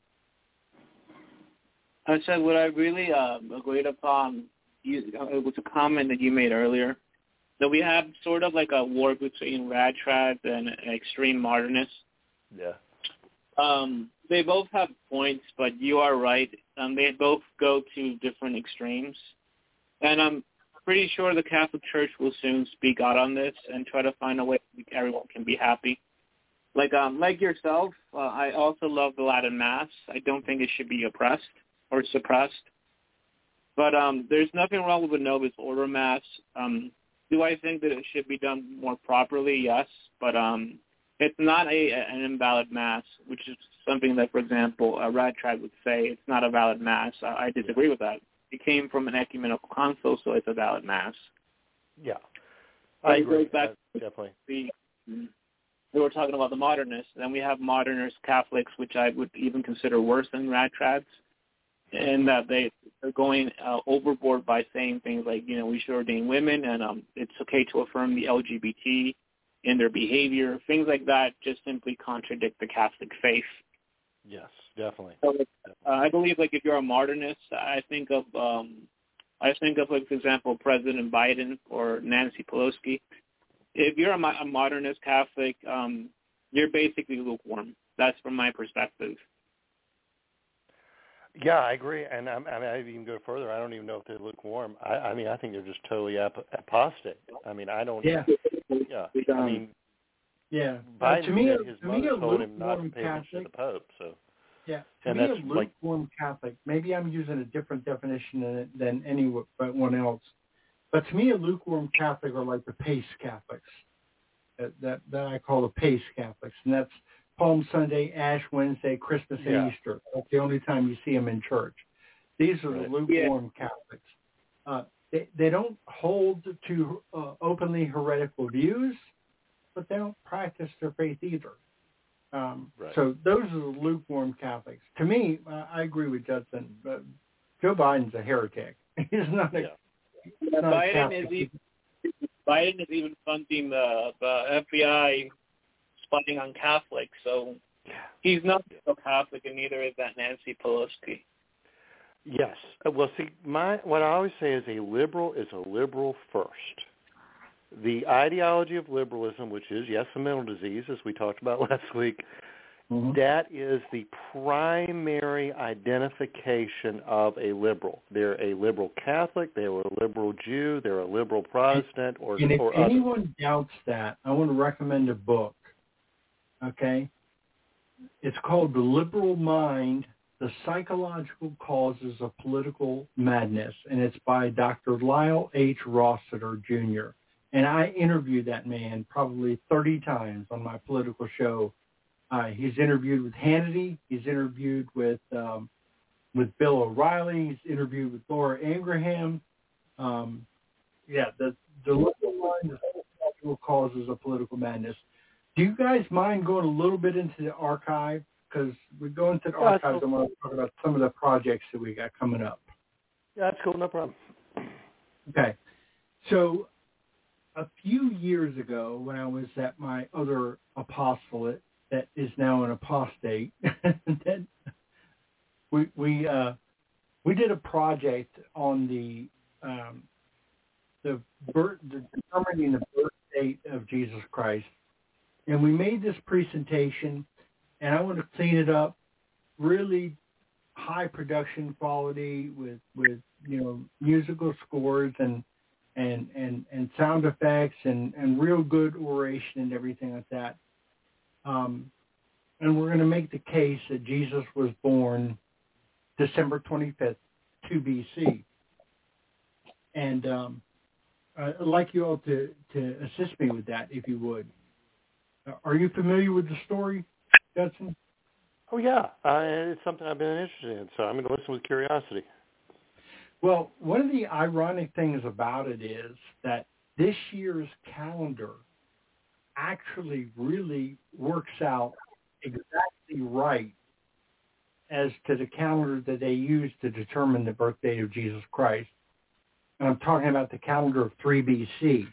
I said what I really agreed upon. It was a comment that you made earlier. That we have sort of like a war between rad trad and extreme modernists. Yeah. They both have points, but you are right. They both go to different extremes. And I'm pretty sure the Catholic Church will soon speak out on this and try to find a way that everyone can be happy. Like yourself, I also love the Latin Mass. I don't think it should be oppressed or suppressed. But there's nothing wrong with the Novus Ordo Mass. Do I think that it should be done more properly? Yes. But it's not an invalid Mass, which is something that, for example, Rad Trad would say it's not a valid Mass. I disagree with that. It came from an ecumenical council, so it's a valid Mass. Yeah. I agree. Goes back Definitely. we were talking about the modernists, and then we have modernist Catholics, which I would even consider worse than rad trads, and that they're going overboard by saying things like, we should ordain women, and it's okay to affirm the LGBT in their behavior. Things like that just simply contradict the Catholic faith. Yes, definitely. So I believe, like, if you're a modernist, I think of, like, for example, President Biden or Nancy Pelosi. If you're a modernist Catholic, you're basically lukewarm. That's from my perspective. Yeah, I agree, and I'd even go further. I don't even know if they're lukewarm. I mean, I think they're just totally apostate. I mean, I don't. Yeah. Yeah. I mean. Yeah. Biden To me, said his mother told him not to pay attention to the Pope. So. Yeah. To And me, that's a lukewarm Catholic. Maybe I'm using a different definition than anyone else. But to me, a lukewarm Catholic are like the Pace Catholics. That I call the Pace Catholics, and that's Palm Sunday, Ash Wednesday, Christmas, and Easter. That's the only time you see them in church. These are the lukewarm Catholics. They don't hold to openly heretical views, but they don't practice their faith either. So those are the lukewarm Catholics. To me, I agree with Judson. Joe Biden's a heretic. He's not a Biden is even funding the FBI spying on Catholics, so he's not so Catholic, and neither is that Nancy Pelosi. Yes. Well, see, what I always say is a liberal first. The ideology of liberalism, which is, yes, a mental disease, as we talked about last week, that is the primary identification of a liberal. They're a liberal Catholic, they're a liberal Jew, they're a liberal Protestant, or and if anyone others. doubts that, I want to recommend a book, okay? It's called The Liberal Mind, The Psychological Causes of Political Madness, and it's by Dr. Lyle H. Rossiter, Jr., and I interviewed that man probably 30 times on my political show. He's interviewed with Hannity. He's interviewed with Bill O'Reilly. He's interviewed with Laura Ingraham. The liberal mind, the psychological causes of political madness. Do you guys mind going a little bit into the archive? Because we go into the archives, I want to talk about some of the projects that we got coming up. Yeah, that's cool. No problem. Okay. So a few years ago, when I was at my other apostolate that is now an apostate, we did a project on determining the birth date of Jesus Christ, and we made this presentation, and I want to clean it up, really high production quality with musical scores and sound effects and real good oration and everything like that. And we're going to make the case that Jesus was born December 25th, 2 BC. And I'd like you all to assist me with that, if you would. Are you familiar with the story, Judson? Oh, yeah. It's something I've been interested in, so I'm going to listen with curiosity. Well, one of the ironic things about it is that this year's calendar actually really works out exactly right as to the calendar that they used to determine the birth date of Jesus Christ. And I'm talking about the calendar of 3 BC.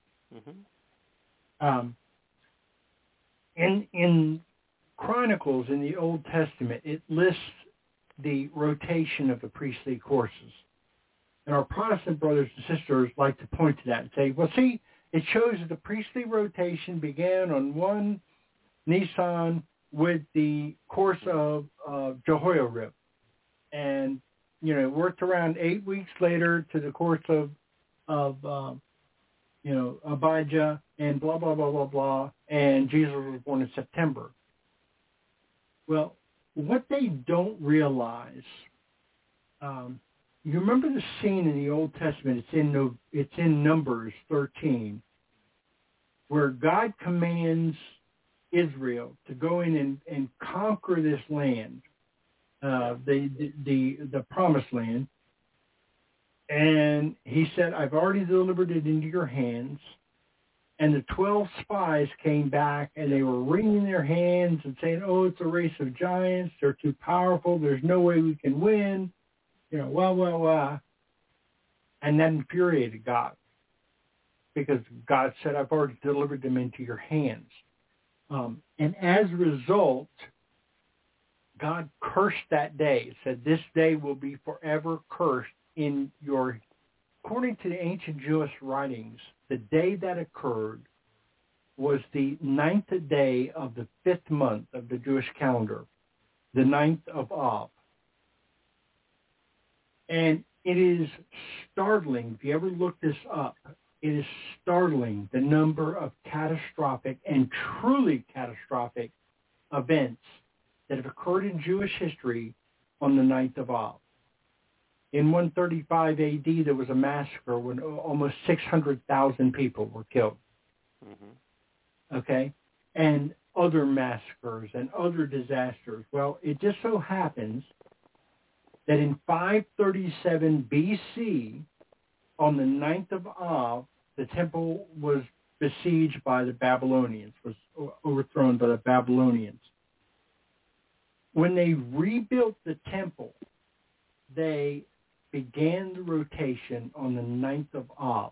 In Chronicles in the Old Testament, it lists the rotation of the priestly courses. And our Protestant brothers and sisters like to point to that and say, well, see, it shows that the priestly rotation began on 1 Nisan with the course of Jehoiarib. And, it worked around 8 weeks later to the course of Abijah and blah, blah, blah, blah, blah. And Jesus was born in September. Well, what they don't realize, you remember the scene in the Old Testament, it's in Numbers 13, where God commands Israel to go in and conquer this land, the promised land. And he said, I've already delivered it into your hands. And the 12 spies came back, and they were wringing their hands and saying, oh, it's a race of giants. They're too powerful. There's no way we can win. And that infuriated God, because God said, I've already delivered them into your hands. And as a result, God cursed that day, said this day will be forever cursed in your, according to the ancient Jewish writings, the day that occurred was the 9th day of the 5th month of the Jewish calendar, the 9th of Av. And it is startling, if you ever look this up, it is startling the number of catastrophic and truly catastrophic events that have occurred in Jewish history on the 9th of Av. In 135 AD, there was a massacre when almost 600,000 people were killed. Mm-hmm. Okay? And other massacres and other disasters. Well, it just so happens that in 537 BC, on the 9th of Av, the temple was besieged by the Babylonians, was overthrown by the Babylonians. When they rebuilt the temple, they began the rotation on the 9th of Av,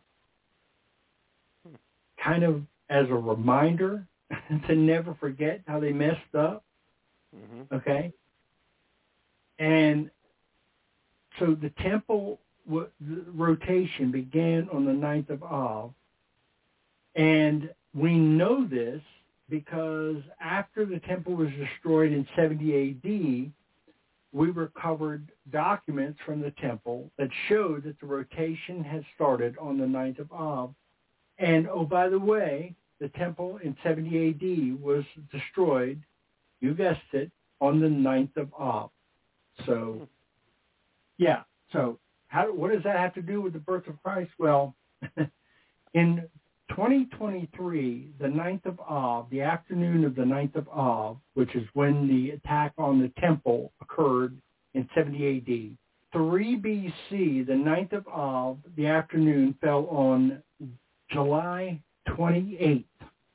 kind of as a reminder to never forget how they messed up, okay? And so the temple, the rotation began on the 9th of Av, and we know this because after the temple was destroyed in 70 AD, we recovered documents from the temple that showed that the rotation had started on the 9th of Av. And, oh, by the way, the temple in 70 AD was destroyed, you guessed it, on the 9th of Av. So, yeah. So what does that have to do with the birth of Christ? Well, in 2023, the 9th of Av, the afternoon of the 9th of Av, which is when the attack on the temple occurred in 70 AD, 3 BC, the 9th of Av, the afternoon fell on July 28th.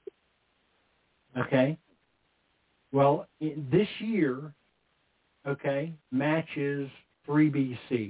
Okay? Well, this year, okay, matches 3 BC.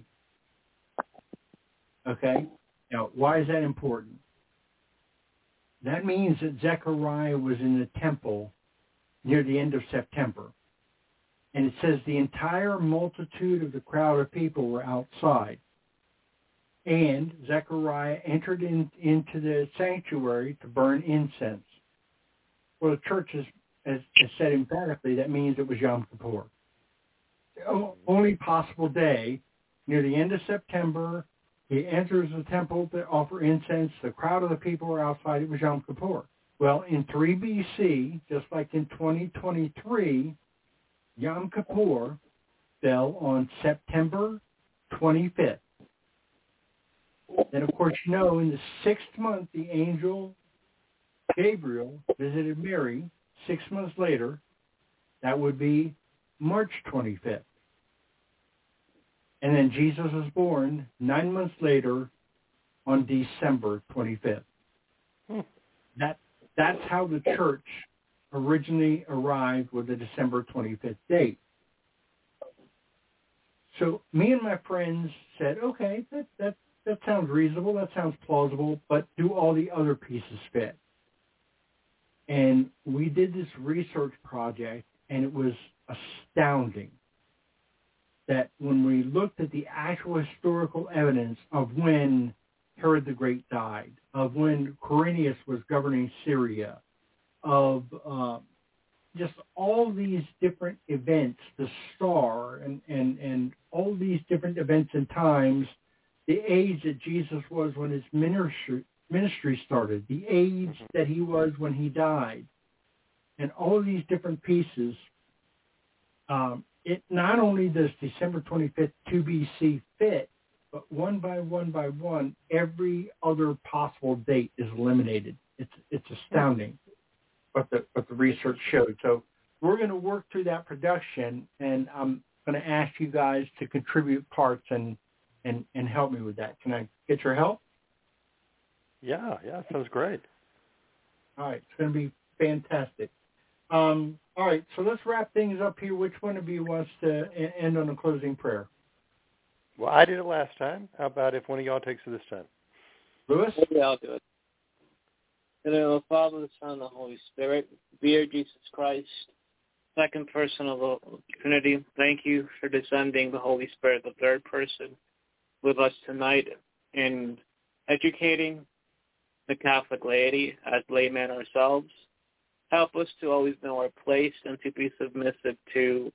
Okay? Now, why is that important? That means that Zechariah was in the temple near the end of September. And it says the entire multitude of the crowd of people were outside. And Zechariah entered into the sanctuary to burn incense. Well, the church has said emphatically that means it was Yom Kippur. The only possible day near the end of September. He enters the temple to offer incense. The crowd of the people were outside. It was Yom Kippur. Well, in 3 BC, just like in 2023, Yom Kippur fell on September 25th. Then, of course, you know, in the 6th month, the angel Gabriel visited Mary. 6 months later, that would be March 25th. And then Jesus was born 9 months later on December 25th. That's how the church originally arrived with the December 25th date. So me and my friends said, okay, that sounds reasonable, that sounds plausible, but do all the other pieces fit? And we did this research project, and it was astounding that when we looked at the actual historical evidence of when Herod the Great died, of when Quirinius was governing Syria, of just all these different events, the star, and all these different events and times, the age that Jesus was when his ministry started, the age that he was when he died, and all of these different pieces, it not only does December 25th, 2 BC fit, but one by one, every other possible date is eliminated. It's astounding what the research showed. So we're going to work through that production, and I'm going to ask you guys to contribute parts and help me with that. Can I get your help? Yeah, sounds great. All right, it's going to be fantastic. All right, so let's wrap things up here. Which one of you wants to end on a closing prayer? Well, I did it last time. How about if one of y'all takes it this time? Lewis? Yeah, I'll do it. In the name of the Father, the Son, and the Holy Spirit, dear Jesus Christ, second person of the Trinity, thank you for descending the Holy Spirit, the third person, with us tonight in educating the Catholic laity as laymen ourselves. Help us to always know our place and to be submissive to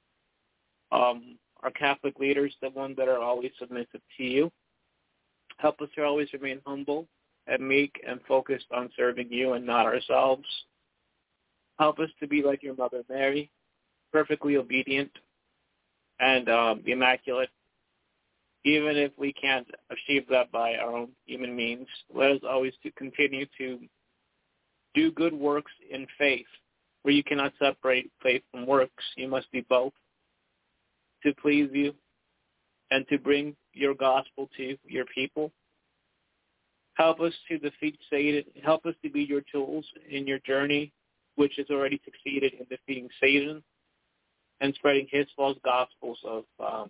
our Catholic leaders, the ones that are always submissive to you. Help us to always remain humble and meek and focused on serving you and not ourselves. Help us to be like your Mother Mary, perfectly obedient and immaculate. Even if we can't achieve that by our own human means, let us always to continue to do good works in faith, where you cannot separate faith from works. You must be both, to please you and to bring your gospel to your people. Help us to defeat Satan. Help us to be your tools in your journey, which has already succeeded in defeating Satan and spreading his false gospels of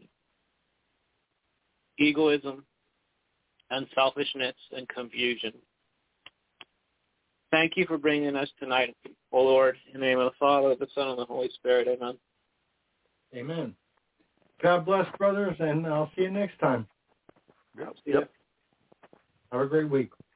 egoism and selfishness and confusion. Thank you for bringing us tonight, O Lord, in the name of the Father, the Son, and the Holy Spirit. Amen. Amen. God bless, brothers, and I'll see you next time. Yep. Have a great week.